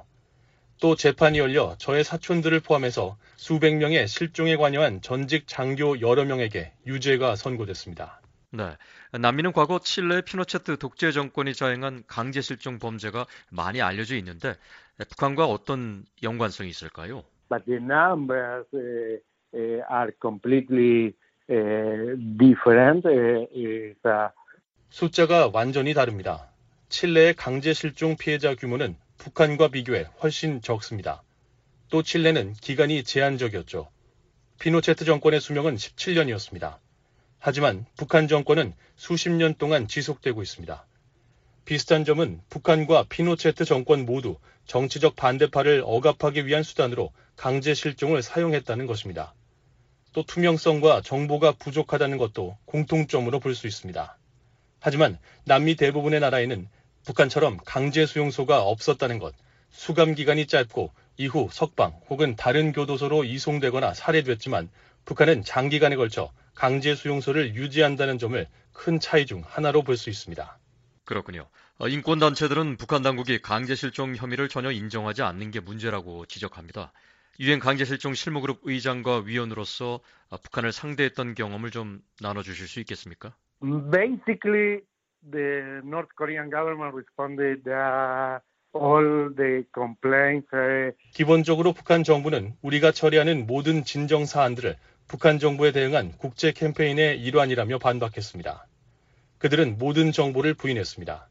또 재판이 열려 저의 사촌들을 포함해서 수백 명의 실종에 관여한 전직 장교 여러 명에게 유죄가 선고됐습니다. 네, 남미는 과거 칠레 피노체트 독재 정권이 자행한 강제 실종 범죄가 많이 알려져 있는데 북한과 어떤 연관성이 있을까요? But the numbers uh, uh, are completely uh, different. Uh, is, uh... 숫자가 완전히 다릅니다. 칠레의 강제 실종 피해자 규모는 북한과 비교해 훨씬 적습니다. 또 칠레는 기간이 제한적이었죠. 피노체트 정권의 수명은 십칠 년이었습니다. 하지만 북한 정권은 수십 년 동안 지속되고 있습니다. 비슷한 점은 북한과 피노체트 정권 모두 정치적 반대파를 억압하기 위한 수단으로 강제 실종을 사용했다는 것입니다. 또 투명성과 정보가 부족하다는 것도 공통점으로 볼 수 있습니다. 하지만 남미 대부분의 나라에는 북한처럼 강제 수용소가 없었다는 것, 수감 기간이 짧고 이후 석방 혹은 다른 교도소로 이송되거나 살해됐지만 북한은 장기간에 걸쳐 강제 수용소를 유지한다는 점을 큰 차이 중 하나로 볼 수 있습니다. 그렇군요. 인권단체들은 북한 당국이 강제 실종 혐의를 전혀 인정하지 않는 게 문제라고 지적합니다. 유엔 강제 실종 실무그룹 의장과 위원으로서 북한을 상대했던 경험을 좀 나눠주실 수 있겠습니까? Basically, the North Korean government responded uh, all the complaints. Uh... 기본적으로 북한 정부는 우리가 처리하는 모든 진정 사안들을 북한 정부에 대응한 국제 캠페인의 일환이라며 반박했습니다. 그들은 모든 정보를 부인했습니다.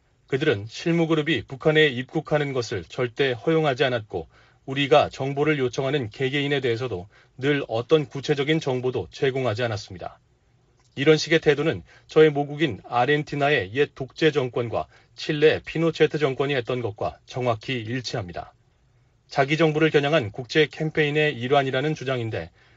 그들은 실무그룹이 북한에 입국하는 것을 절대 허용하지 않았고 우리가 정보를 요청하는 개개인에 대해서도 늘 어떤 구체적인 정보도 제공하지 않았습니다. 이런 식의 태도는 저의 모국인 아르헨티나의 옛 독재 정권과 칠레 피노체트 정권이 했던 것과 정확히 일치합니다. 자기 정부를 겨냥한 국제 캠페인의 일환이라는 주장인데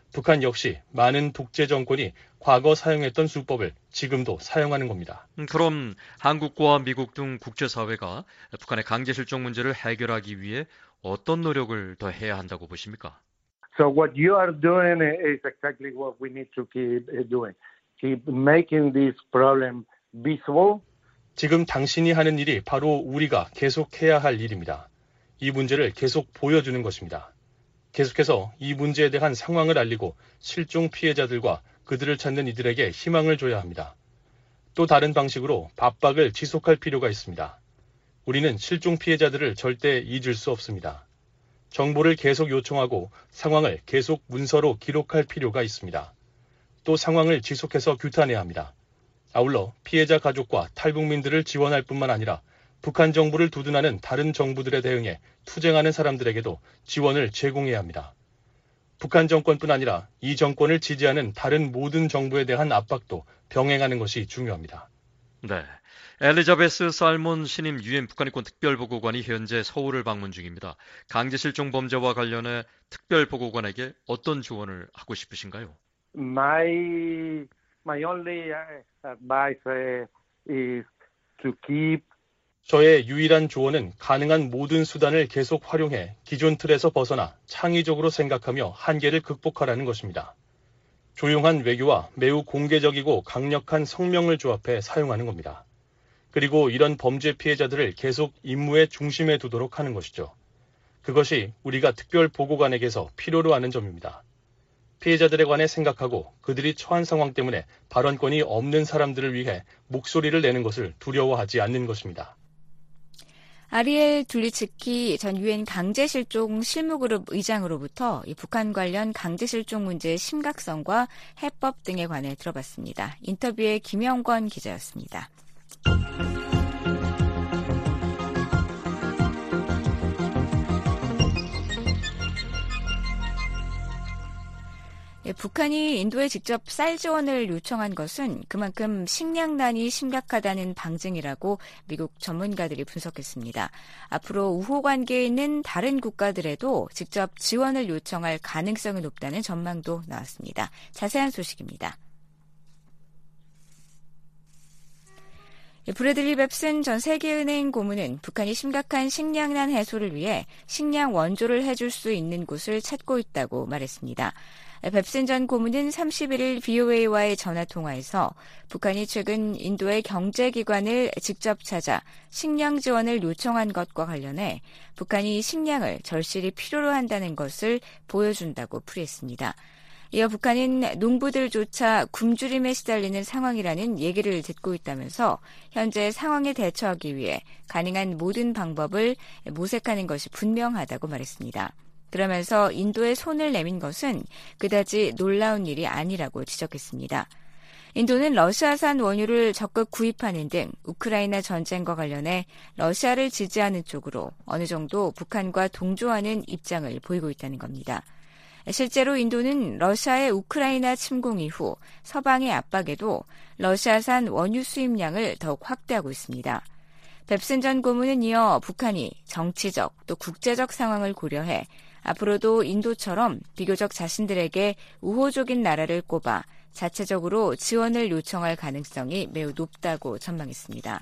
북한 역시 많은 독재 정권이 과거 사용했던 수법을 지금도 사용하는 겁니다. 그럼 한국과 미국 등 국제사회가 북한의 강제 실종 문제를 해결하기 위해 어떤 노력을 더 해야 한다고 보십니까? So what you are doing is exactly what we need to keep doing. Keep making this problem visible. 지금 당신이 하는 일이 바로 우리가 계속해야 할 일입니다. 이 문제를 계속 보여주는 것입니다. 계속해서 이 문제에 대한 상황을 알리고 실종 피해자들과 그들을 찾는 이들에게 희망을 줘야 합니다. 또 다른 방식으로 압박을 지속할 필요가 있습니다. 우리는 실종 피해자들을 절대 잊을 수 없습니다. 정보를 계속 요청하고 상황을 계속 문서로 기록할 필요가 있습니다. 또 상황을 지속해서 규탄해야 합니다. 아울러 피해자 가족과 탈북민들을 지원할 뿐만 아니라 북한 정부를 두둔하는 다른 정부들에 대응해 투쟁하는 사람들에게도 지원을 제공해야 합니다. 북한 정권뿐 아니라 이 정권을 지지하는 다른 모든 정부에 대한 압박도 병행하는 것이 중요합니다. 네, 엘리자베스 살몬 신임 유엔 북한인권 특별보고관이 현재 서울을 방문 중입니다. 강제 실종 범죄와 관련해 특별보고관에게 어떤 조언을 하고 싶으신가요? My my only advice is to keep 저의 유일한 조언은 가능한 모든 수단을 계속 활용해 기존 틀에서 벗어나 창의적으로 생각하며 한계를 극복하라는 것입니다. 조용한 외교와 매우 공개적이고 강력한 성명을 조합해 사용하는 겁니다. 그리고 이런 범죄 피해자들을 계속 임무의 중심에 두도록 하는 것이죠. 그것이 우리가 특별보고관에게서 필요로 하는 점입니다. 피해자들에 관해 생각하고 그들이 처한 상황 때문에 발언권이 없는 사람들을 위해 목소리를 내는 것을 두려워하지 않는 것입니다. 아리엘 둘리츠키 전 유엔 강제실종 실무그룹 의장으로부터 이 북한 관련 강제실종 문제의 심각성과 해법 등에 관해 들어봤습니다. 인터뷰의 김영권 기자였습니다. 예, 북한이 인도에 직접 쌀 지원을 요청한 것은 그만큼 식량난이 심각하다는 방증이라고 미국 전문가들이 분석했습니다. 앞으로 우호 관계에 있는 다른 국가들에도 직접 지원을 요청할 가능성이 높다는 전망도 나왔습니다. 자세한 소식입니다. 브래들리 뱁슨 전 세계은행 고문은 북한이 심각한 식량난 해소를 위해 식량 원조를 해줄 수 있는 곳을 찾고 있다고 말했습니다. 뱁슨 전 고문은 삼십일 일 브이오에이와의 전화통화에서 북한이 최근 인도의 경제기관을 직접 찾아 식량 지원을 요청한 것과 관련해 북한이 식량을 절실히 필요로 한다는 것을 보여준다고 풀이했습니다. 이어 북한은 농부들조차 굶주림에 시달리는 상황이라는 얘기를 듣고 있다면서 현재 상황에 대처하기 위해 가능한 모든 방법을 모색하는 것이 분명하다고 말했습니다. 그러면서 인도에 손을 내민 것은 그다지 놀라운 일이 아니라고 지적했습니다. 인도는 러시아산 원유를 적극 구입하는 등 우크라이나 전쟁과 관련해 러시아를 지지하는 쪽으로 어느 정도 북한과 동조하는 입장을 보이고 있다는 겁니다. 실제로 인도는 러시아의 우크라이나 침공 이후 서방의 압박에도 러시아산 원유 수입량을 더욱 확대하고 있습니다. 뱁슨 전 고문은 이어 북한이 정치적 또 국제적 상황을 고려해 앞으로도 인도처럼 비교적 자신들에게 우호적인 나라를 꼽아 자체적으로 지원을 요청할 가능성이 매우 높다고 전망했습니다.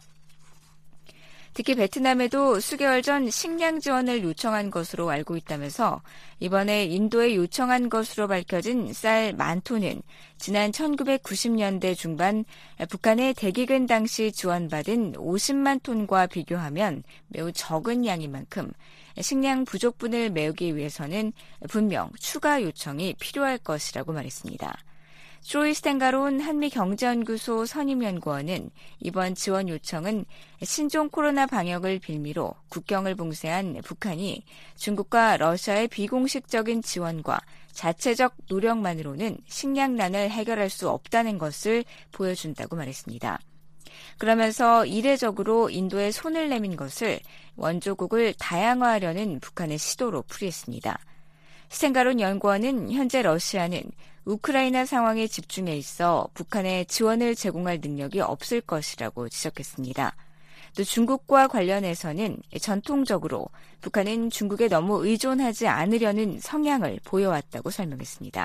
특히 베트남에도 수개월 전 식량 지원을 요청한 것으로 알고 있다면서 이번에 인도에 요청한 것으로 밝혀진 쌀 만 톤은 지난 천구백구십 년대 중반 북한의 대기근 당시 지원받은 오십만 톤과 비교하면 매우 적은 양인 만큼 식량 부족분을 메우기 위해서는 분명 추가 요청이 필요할 것이라고 말했습니다. 조이 스탠가론 한미경제연구소 선임연구원은 이번 지원 요청은 신종 코로나 방역을 빌미로 국경을 봉쇄한 북한이 중국과 러시아의 비공식적인 지원과 자체적 노력만으로는 식량난을 해결할 수 없다는 것을 보여준다고 말했습니다. 그러면서 이례적으로 인도에 손을 내민 것을 원조국을 다양화하려는 북한의 시도로 풀이했습니다. 스탠가론 연구원은 현재 러시아는 우크라이나 상황에 집중해 있어 북한에 지원을 제공할 능력이 없을 것이라고 지적했습니다. 또 중국과 관련해서는 전통적으로 북한은 중국에 너무 의존하지 않으려는 성향을 보여왔다고 설명했습니다.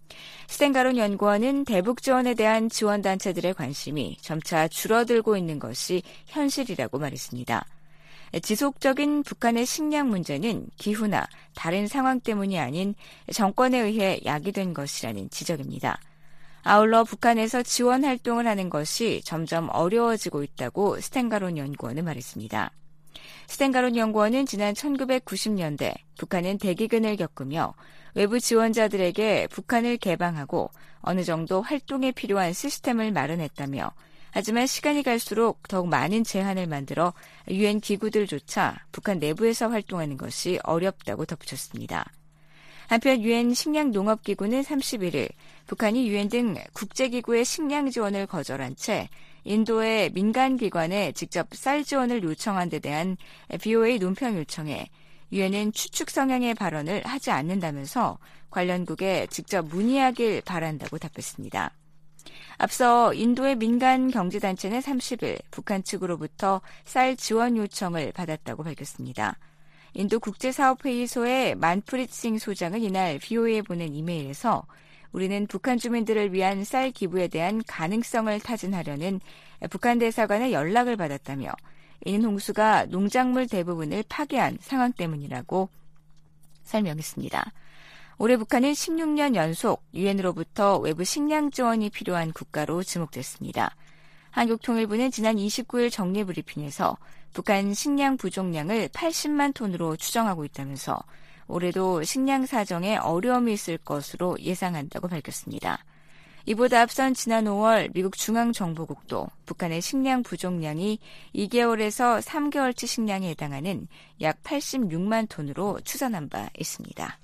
스탠가론 연구원은 대북 지원에 대한 지원단체들의 관심이 점차 줄어들고 있는 것이 현실이라고 말했습니다. 지속적인 북한의 식량 문제는 기후나 다른 상황 때문이 아닌 정권에 의해 야기된 것이라는 지적입니다. 아울러 북한에서 지원 활동을 하는 것이 점점 어려워지고 있다고 스탠가론 연구원은 말했습니다. 스탠가론 연구원은 지난 천구백구십 년대 북한은 대기근을 겪으며 외부 지원자들에게 북한을 개방하고 어느 정도 활동에 필요한 시스템을 마련했다며 하지만 시간이 갈수록 더욱 많은 제한을 만들어 유엔 기구들조차 북한 내부에서 활동하는 것이 어렵다고 덧붙였습니다. 한편 유엔 식량농업기구는 삼십일 일 북한이 유엔 등 국제기구의 식량 지원을 거절한 채 인도의 민간기관에 직접 쌀 지원을 요청한 데 대한 브이오에이 논평 요청에 유엔은 추측 성향의 발언을 하지 않는다면서 관련국에 직접 문의하길 바란다고 답했습니다. 앞서 인도의 민간 경제단체는 삼십 일 북한 측으로부터 쌀 지원 요청을 받았다고 밝혔습니다. 인도 국제사업회의소의 만프릿 싱 소장은 이날 브이오에이에 보낸 이메일에서 우리는 북한 주민들을 위한 쌀 기부에 대한 가능성을 타진하려는 북한 대사관의 연락을 받았다며 이는 홍수가 농작물 대부분을 파괴한 상황 때문이라고 설명했습니다. 올해 북한은 십육 년 연속 유엔으로부터 외부 식량 지원이 필요한 국가로 지목됐습니다. 한국통일부는 지난 이십구 일 정례브리핑에서 북한 식량 부족량을 팔십만 톤으로 추정하고 있다면서 올해도 식량 사정에 어려움이 있을 것으로 예상한다고 밝혔습니다. 이보다 앞선 지난 오월 미국 중앙정보국도 북한의 식량 부족량이 이 개월에서 삼 개월치 식량에 해당하는 약 팔십육만 톤으로 추산한 바 있습니다.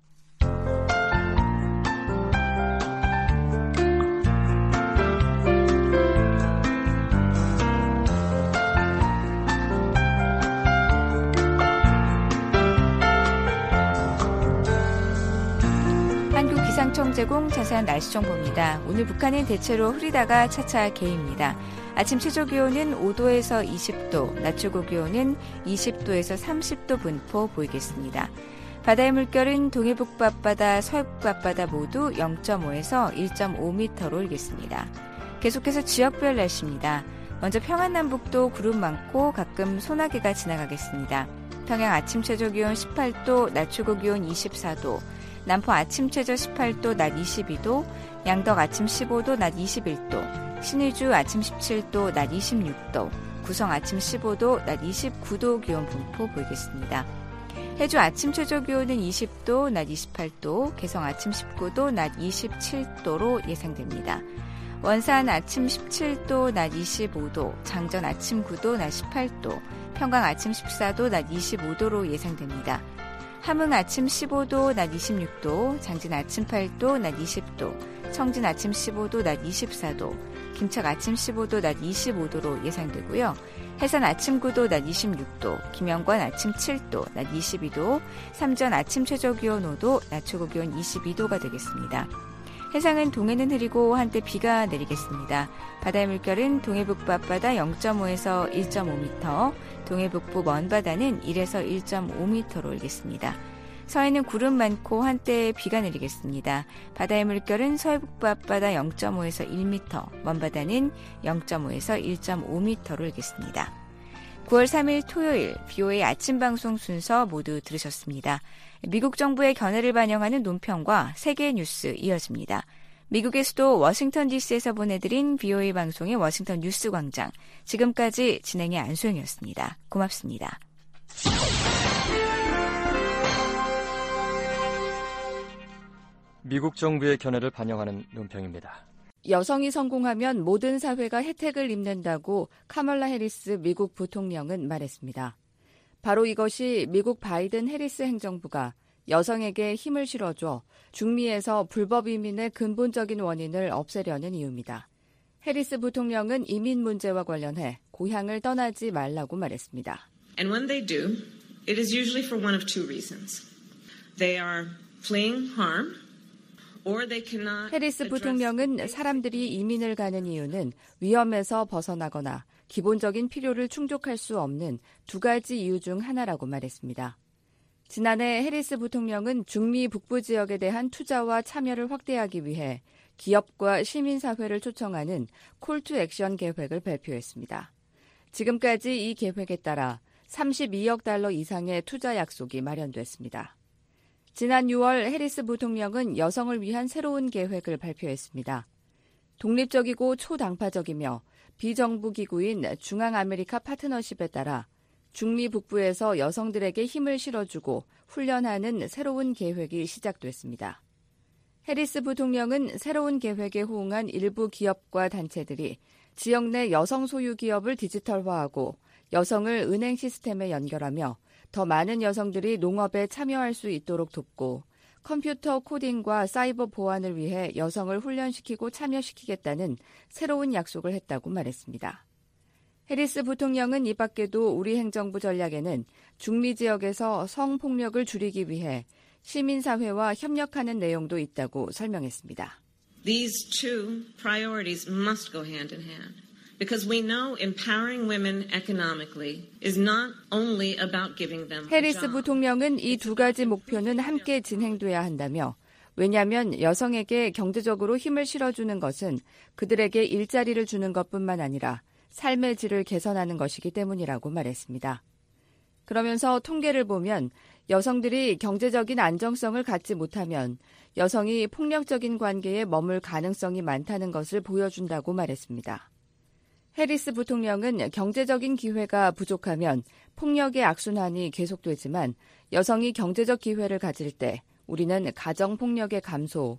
기상청 제공 자세한 날씨 정보입니다. 오늘 북한은 대체로 흐리다가 차차 개입니다. 아침 최저 기온은 오 도에서 이십 도, 낮 최고 기온은 이십 도에서 삼십 도 분포 보이겠습니다. 바다의 물결은 동해북부 앞바다, 서해북부 앞바다 모두 영 점 오에서 일 점 오 미터로 일겠습니다. 계속해서 지역별 날씨입니다. 먼저 평안남북도 구름 많고 가끔 소나기가 지나가겠습니다. 평양 아침 최저 기온 십팔 도, 낮 최고 기온 이십사 도, 남포 아침 최저 십팔 도, 낮 이십이 도, 양덕 아침 십오 도, 낮 이십일 도, 신의주 아침 십칠 도, 낮 이십육 도, 구성 아침 십오 도, 낮 이십구 도 기온 분포 보이겠습니다. 해주 아침 최저 기온은 이십 도, 낮 이십팔 도, 개성 아침 십구 도, 낮 이십칠 도로 예상됩니다. 원산 아침 십칠 도, 낮 이십오 도, 장전 아침 구 도, 낮 십팔 도, 평강 아침 십사 도, 낮 이십오 도로 예상됩니다. 함흥 아침 십오 도, 낮 이십육 도, 장진 아침 팔 도, 낮 이십 도, 청진 아침 십오 도, 낮 이십사 도, 김착 아침 십오 도, 낮 이십오 도로 예상되고요. 해산 아침 구 도, 낮 이십육 도, 김영관 아침 칠 도, 낮 이십이 도, 삼전 아침 최저 기온 오 도, 낮 최고 기온 이십이 도가 되겠습니다. 해상은 동해는 흐리고 한때 비가 내리겠습니다. 바다의 물결은 동해북부 앞바다 영 점 오에서 일 점 오 미터, 동해북부 먼바다는 일에서 일 점 오 미터로 일겠습니다. 서해는 구름 많고 한때 비가 내리겠습니다. 바다의 물결은 서해북부 앞바다 영 점 오에서 일 미터, 먼바다는 영 점 오에서 일 점 오 미터로 일겠습니다. 구월 삼 일 토요일 브이오에이 아침 방송 순서 모두 들으셨습니다. 미국 정부의 견해를 반영하는 논평과 세계 뉴스 이어집니다. 미국의 수도 워싱턴 디씨에서 보내드린 브이오에이 방송의 워싱턴 뉴스 광장. 지금까지 진행의 안소영이었습니다. 고맙습니다. 미국 정부의 견해를 반영하는 논평입니다. 여성이 성공하면 모든 사회가 혜택을 입는다고 카멀라 해리스 미국 부통령은 말했습니다. 바로 이것이 미국 바이든 해리스 행정부가 여성에게 힘을 실어줘 중미에서 불법 이민의 근본적인 원인을 없애려는 이유입니다. 해리스 부통령은 이민 문제와 관련해 고향을 떠나지 말라고 말했습니다. And when they do, it is usually for one of two reasons. They are fleeing harm. 해리스 부통령은 사람들이 이민을 가는 이유는 위험에서 벗어나거나 기본적인 필요를 충족할 수 없는 두 가지 이유 중 하나라고 말했습니다. 지난해 해리스 부통령은 중미 북부 지역에 대한 투자와 참여를 확대하기 위해 기업과 시민사회를 초청하는 콜투 액션 계획을 발표했습니다. 지금까지 이 계획에 따라 삼십이억 달러 이상의 투자 약속이 마련됐습니다. 지난 유월 해리스 부통령은 여성을 위한 새로운 계획을 발표했습니다. 독립적이고 초당파적이며 비정부 기구인 중앙아메리카 파트너십에 따라 중미 북부에서 여성들에게 힘을 실어주고 훈련하는 새로운 계획이 시작됐습니다. 해리스 부통령은 새로운 계획에 호응한 일부 기업과 단체들이 지역 내 여성 소유 기업을 디지털화하고 여성을 은행 시스템에 연결하며 더 많은 여성들이 농업에 참여할 수 있도록 돕고 컴퓨터 코딩과 사이버 보안을 위해 여성을 훈련시키고 참여시키겠다는 새로운 약속을 했다고 말했습니다. 해리스 부통령은 이 밖에도 우리 행정부 전략에는 중미 지역에서 성폭력을 줄이기 위해 시민사회와 협력하는 내용도 있다고 설명했습니다. These two priorities must go hand in hand. Because we know empowering women economically is not only about giving them a job. 해리스 부통령은 이 두 가지 목표는 함께 진행돼야 한다며 왜냐하면 여성에게 경제적으로 힘을 실어주는 것은 그들에게 일자리를 주는 것뿐만 아니라 삶의 질을 개선하는 것이기 때문이라고 말했습니다. 그러면서 통계를 보면 여성들이 경제적인 안정성을 갖지 못하면 여성이 폭력적인 관계에 머물 가능성이 많다는 것을 보여준다고 말했습니다. 해리스 부통령은 경제적인 기회가 부족하면 폭력의 악순환이 계속되지만 여성이 경제적 기회를 가질 때 우리는 가정폭력의 감소,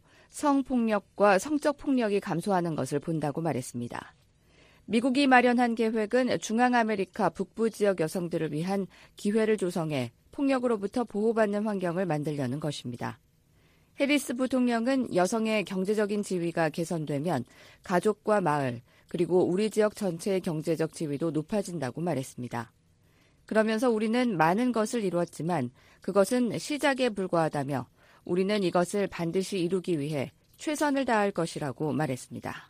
성폭력과 성적 폭력이 감소하는 것을 본다고 말했습니다. 미국이 마련한 계획은 중앙아메리카 북부 지역 여성들을 위한 기회를 조성해 폭력으로부터 보호받는 환경을 만들려는 것입니다. 해리스 부통령은 여성의 경제적인 지위가 개선되면 가족과 마을, 그리고 우리 지역 전체의 경제적 지위도 높아진다고 말했습니다. 그러면서 우리는 많은 것을 이루었지만 그것은 시작에 불과하다며 우리는 이것을 반드시 이루기 위해 최선을 다할 것이라고 말했습니다.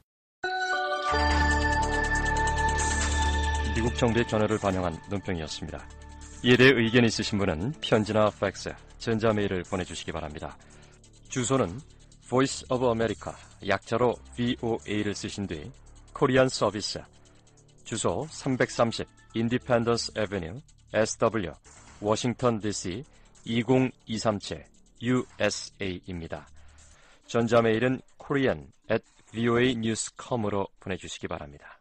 미국 정부의 견해를 반영한 논평이었습니다. 이에 대해 의견이 있으신 분은 편지나 팩스, 전자메일을 보내주시기 바랍니다. 주소는 Voice of America, 약자로 브이오에이를 쓰신 뒤 코리안 서비스, 주소 삼백삼십 인디펜던스 애비뉴, 에스더블유, 워싱턴 디씨 이공이삼칠 유에스에이입니다. 전자메일은 korean at voa news dot com으로 보내주시기 바랍니다.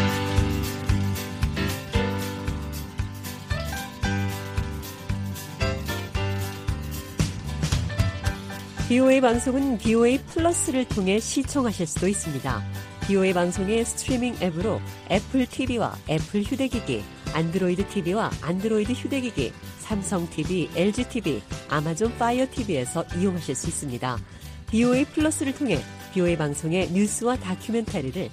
비오에이 방송은 비오에이 플러스를 통해 시청하실 수도 있습니다. 비오에이 방송의 스트리밍 앱으로 애플 티비와 애플 휴대기기, 안드로이드 티비와 안드로이드 휴대기기, 삼성 티비, 엘지 티비, 아마존 파이어 티비에서 이용하실 수 있습니다. 비오에이 플러스를 통해 비오에이 방송의 뉴스와 다큐멘터리를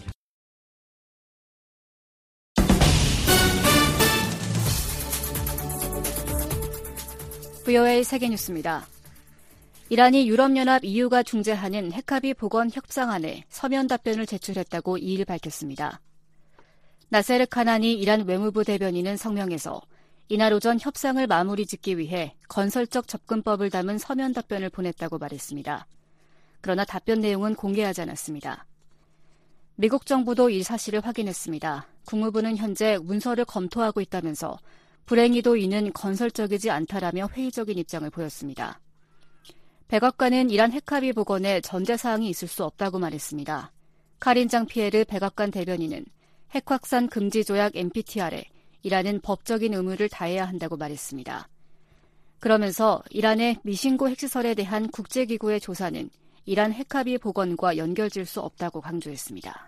브이오에이 세계뉴스입니다. 이란이 유럽연합 이유가 중재하는 핵합의 복원 협상안에 서면 답변을 제출했다고 이일 밝혔습니다. 나세르 카나니 이란 외무부 대변인은 성명에서 이날 오전 협상을 마무리 짓기 위해 건설적 접근법을 담은 서면 답변을 보냈다고 말했습니다. 그러나 답변 내용은 공개하지 않았습니다. 미국 정부도 이 사실을 확인했습니다. 국무부는 현재 문서를 검토하고 있다면서 불행히도 이는 건설적이지 않다라며 회의적인 입장을 보였습니다. 백악관은 이란 핵합의 복원에 전제사항이 있을 수 없다고 말했습니다. 카린 장 피에르 백악관 대변인은 핵확산 금지 조약 엠피티알에 이란은 법적인 의무를 다해야 한다고 말했습니다. 그러면서 이란의 미신고 핵시설에 대한 국제기구의 조사는 이란 핵합의 복원과 연결질 수 없다고 강조했습니다.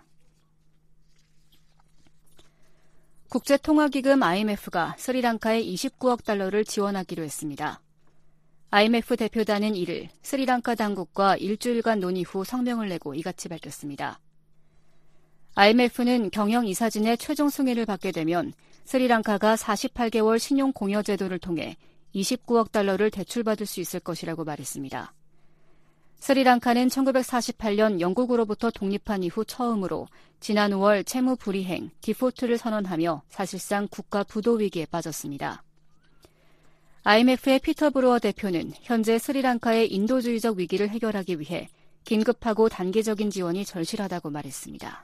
국제통화기금 아이엠에프가 스리랑카에 이십구억 달러를 지원하기로 했습니다. 아이엠에프 대표단은 이일 스리랑카 당국과 일주일간 논의 후 성명을 내고 이같이 밝혔습니다. 아이엠에프는 경영 이사진의 최종 승인을 받게 되면 스리랑카가 사십팔 개월 신용 공여 제도를 통해 이십구억 달러를 대출받을 수 있을 것이라고 말했습니다. 스리랑카는 천구백사십팔 년 영국으로부터 독립한 이후 처음으로 지난 오월 채무 불이행, 디폴트를 선언하며 사실상 국가 부도 위기에 빠졌습니다. 아이엠에프의 피터 브루어 대표는 현재 스리랑카의 인도주의적 위기를 해결하기 위해 긴급하고 단기적인 지원이 절실하다고 말했습니다.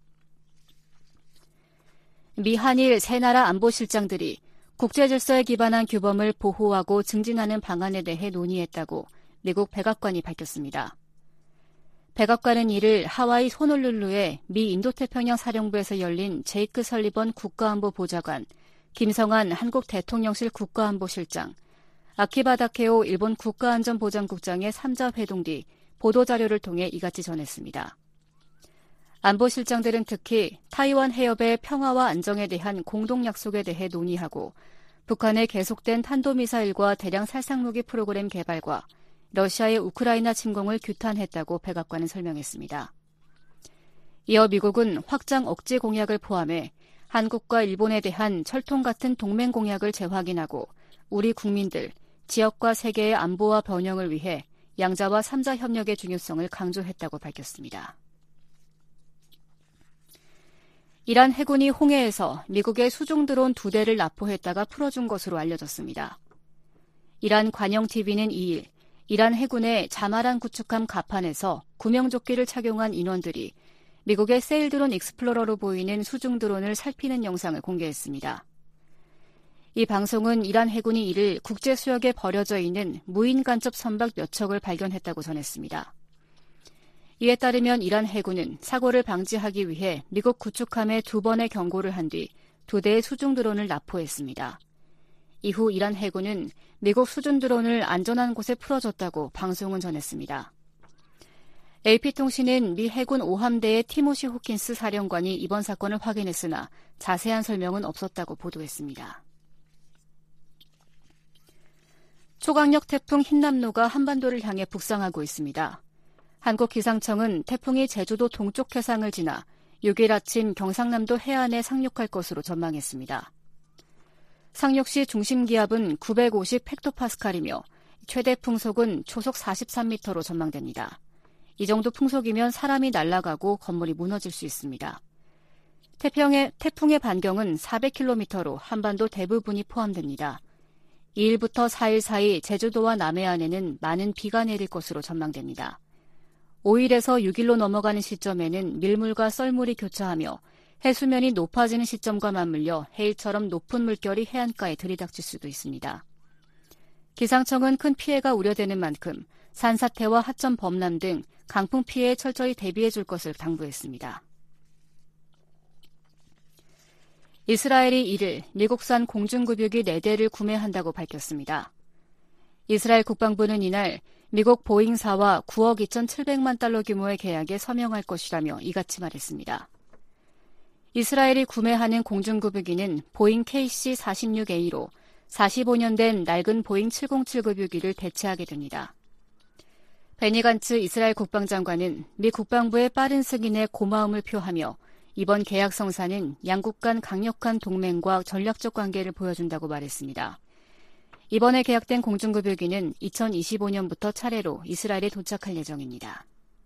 미 한일 세 나라 안보실장들이 국제질서에 기반한 규범을 보호하고 증진하는 방안에 대해 논의했다고 미국 백악관이 밝혔습니다. 백악관은 이를 하와이 호놀룰루의 미 인도태평양 사령부에서 열린 제이크 설리번 국가안보보좌관, 김성한 한국 대통령실 국가안보실장, 아키바 다케오 일본 국가안전보장국장의 삼 자 회동 뒤 보도자료를 통해 이같이 전했습니다. 안보실장들은 특히 타이완 해협의 평화와 안정에 대한 공동약속에 대해 논의하고 북한의 계속된 탄도미사일과 대량 살상무기 프로그램 개발과 러시아의 우크라이나 침공을 규탄했다고 백악관은 설명했습니다. 이어 미국은 확장 억제 공약을 포함해 한국과 일본에 대한 철통 같은 동맹 공약을 재확인하고 우리 국민들, 지역과 세계의 안보와 번영을 위해 양자와 삼자 협력의 중요성을 강조했다고 밝혔습니다. 이란 해군이 홍해에서 미국의 수중 드론 두 대를 납포했다가 풀어준 것으로 알려졌습니다. 이란 관영티비는 이 일 이란 해군의 자마란 구축함 가판에서 구명조끼를 착용한 인원들이 미국의 세일드론 익스플로러로 보이는 수중 드론을 살피는 영상을 공개했습니다. 이 방송은 이란 해군이 이를 국제수역에 버려져 있는 무인 간첩 선박 몇 척을 발견했다고 전했습니다. 이에 따르면 이란 해군은 사고를 방지하기 위해 미국 구축함에 두 번의 경고를 한 뒤 두 대의 수중 드론을 납포했습니다. 이후 이란 해군은 미국 수중 드론을 안전한 곳에 풀어줬다고 방송은 전했습니다. 에이피통신은 미 해군 오함대의 티모시 호킨스 사령관이 이번 사건을 확인했으나 자세한 설명은 없었다고 보도했습니다. 초강력 태풍 흰남노가 한반도를 향해 북상하고 있습니다. 한국기상청은 태풍이 제주도 동쪽 해상을 지나 육 일 아침 경상남도 해안에 상륙할 것으로 전망했습니다. 상륙 시 중심 기압은 구백오십 헥토파스칼이며 최대 풍속은 초속 사십삼 미터로 전망됩니다. 이 정도 풍속이면 사람이 날아가고 건물이 무너질 수 있습니다. 태평의, 태풍의 반경은 사백 킬로미터로 한반도 대부분이 포함됩니다. 이 일부터 사 일 사이 제주도와 남해안에는 많은 비가 내릴 것으로 전망됩니다. 오 일에서 육 일로 넘어가는 시점에는 밀물과 썰물이 교차하며 해수면이 높아지는 시점과 맞물려 해일처럼 높은 물결이 해안가에 들이닥칠 수도 있습니다. 기상청은 큰 피해가 우려되는 만큼 산사태와 하천 범람 등 강풍 피해에 철저히 대비해 줄 것을 당부했습니다. 이스라엘이 이를 미국산 공중급유기 네 대를 구매한다고 밝혔습니다. 이스라엘 국방부는 이날 미국 보잉사와 구억 이천칠백만 달러 규모의 계약에 서명할 것이라며 이같이 말했습니다. 이스라엘이 구매하는 공중급유기는 보잉 케이씨 사십육 에이로 사십오 년 된 낡은 보잉 칠공칠 급유기를 대체하게 됩니다. 베니 간츠 이스라엘 국방장관은 미 국방부의 빠른 승인에 고마움을 표하며 이번 계약 성사는 양국 간 강력한 동맹과 전략적 관계를 보여준다고 말했습니다. 이번에 계약된 공중급유기는 이천이십오 년부터 차례로 이스라엘에 도착할 예정입니다.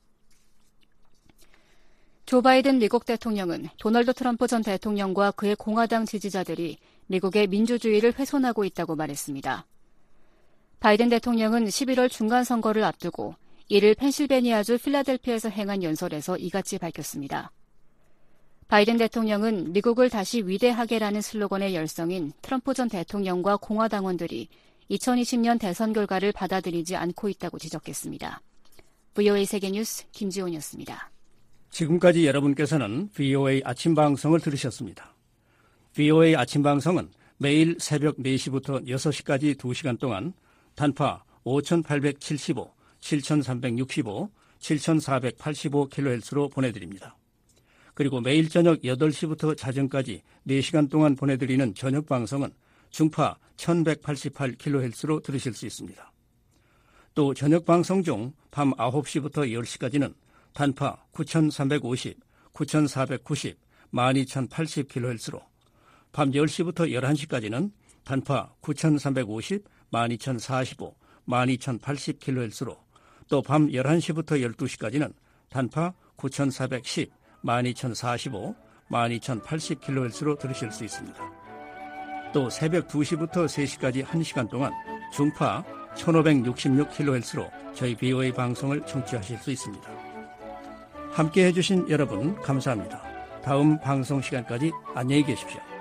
조 바이든 미국 대통령은 도널드 트럼프 전 대통령과 그의 공화당 지지자들이 미국의 민주주의를 훼손하고 있다고 말했습니다. 바이든 대통령은 십일월 중간선거를 앞두고 이를 펜실베니아주 필라델피아에서 행한 연설에서 이같이 밝혔습니다. 바이든 대통령은 미국을 다시 위대하게라는 슬로건의 열성인 트럼프 전 대통령과 공화당원들이 이천이십 년 대선 결과를 받아들이지 않고 있다고 지적했습니다. 브이오에이 세계뉴스 김지훈이었습니다. 지금까지 여러분께서는 브이오에이 아침 방송을 들으셨습니다. 브이오에이 아침 방송은 매일 새벽 네 시부터 여섯 시까지 두 시간 동안 단파 오천팔백칠십오, 칠천삼백육십오, 칠천사백팔십오 킬로헤르츠로 보내드립니다. 그리고 매일 저녁 여덟 시부터 자정까지 네 시간 동안 보내드리는 저녁 방송은 중파 천백팔십팔 킬로헤르츠로 들으실 수 있습니다. 또 저녁 방송 중 밤 아홉 시부터 열 시까지는 단파 구천삼백오십, 구천사백구십, 만 이천팔십 킬로헤르츠로, 밤 열 시부터 열한 시까지는 단파 구천삼백오십, 만 이천사십오, 만 이천팔십 킬로헤르츠로, 또 밤 열한 시부터 열두 시까지는 단파 구천사백십, 만 이천사십오, 만 이천팔십 킬로헤르츠로 들으실 수 있습니다. 또 새벽 두 시부터 세 시까지 한 시간 동안 중파 천오백육십육 킬로헤르츠로 저희 비오에이 방송을 청취하실 수 있습니다. 함께해 주신 여러분 감사합니다. 다음 방송 시간까지 안녕히 계십시오.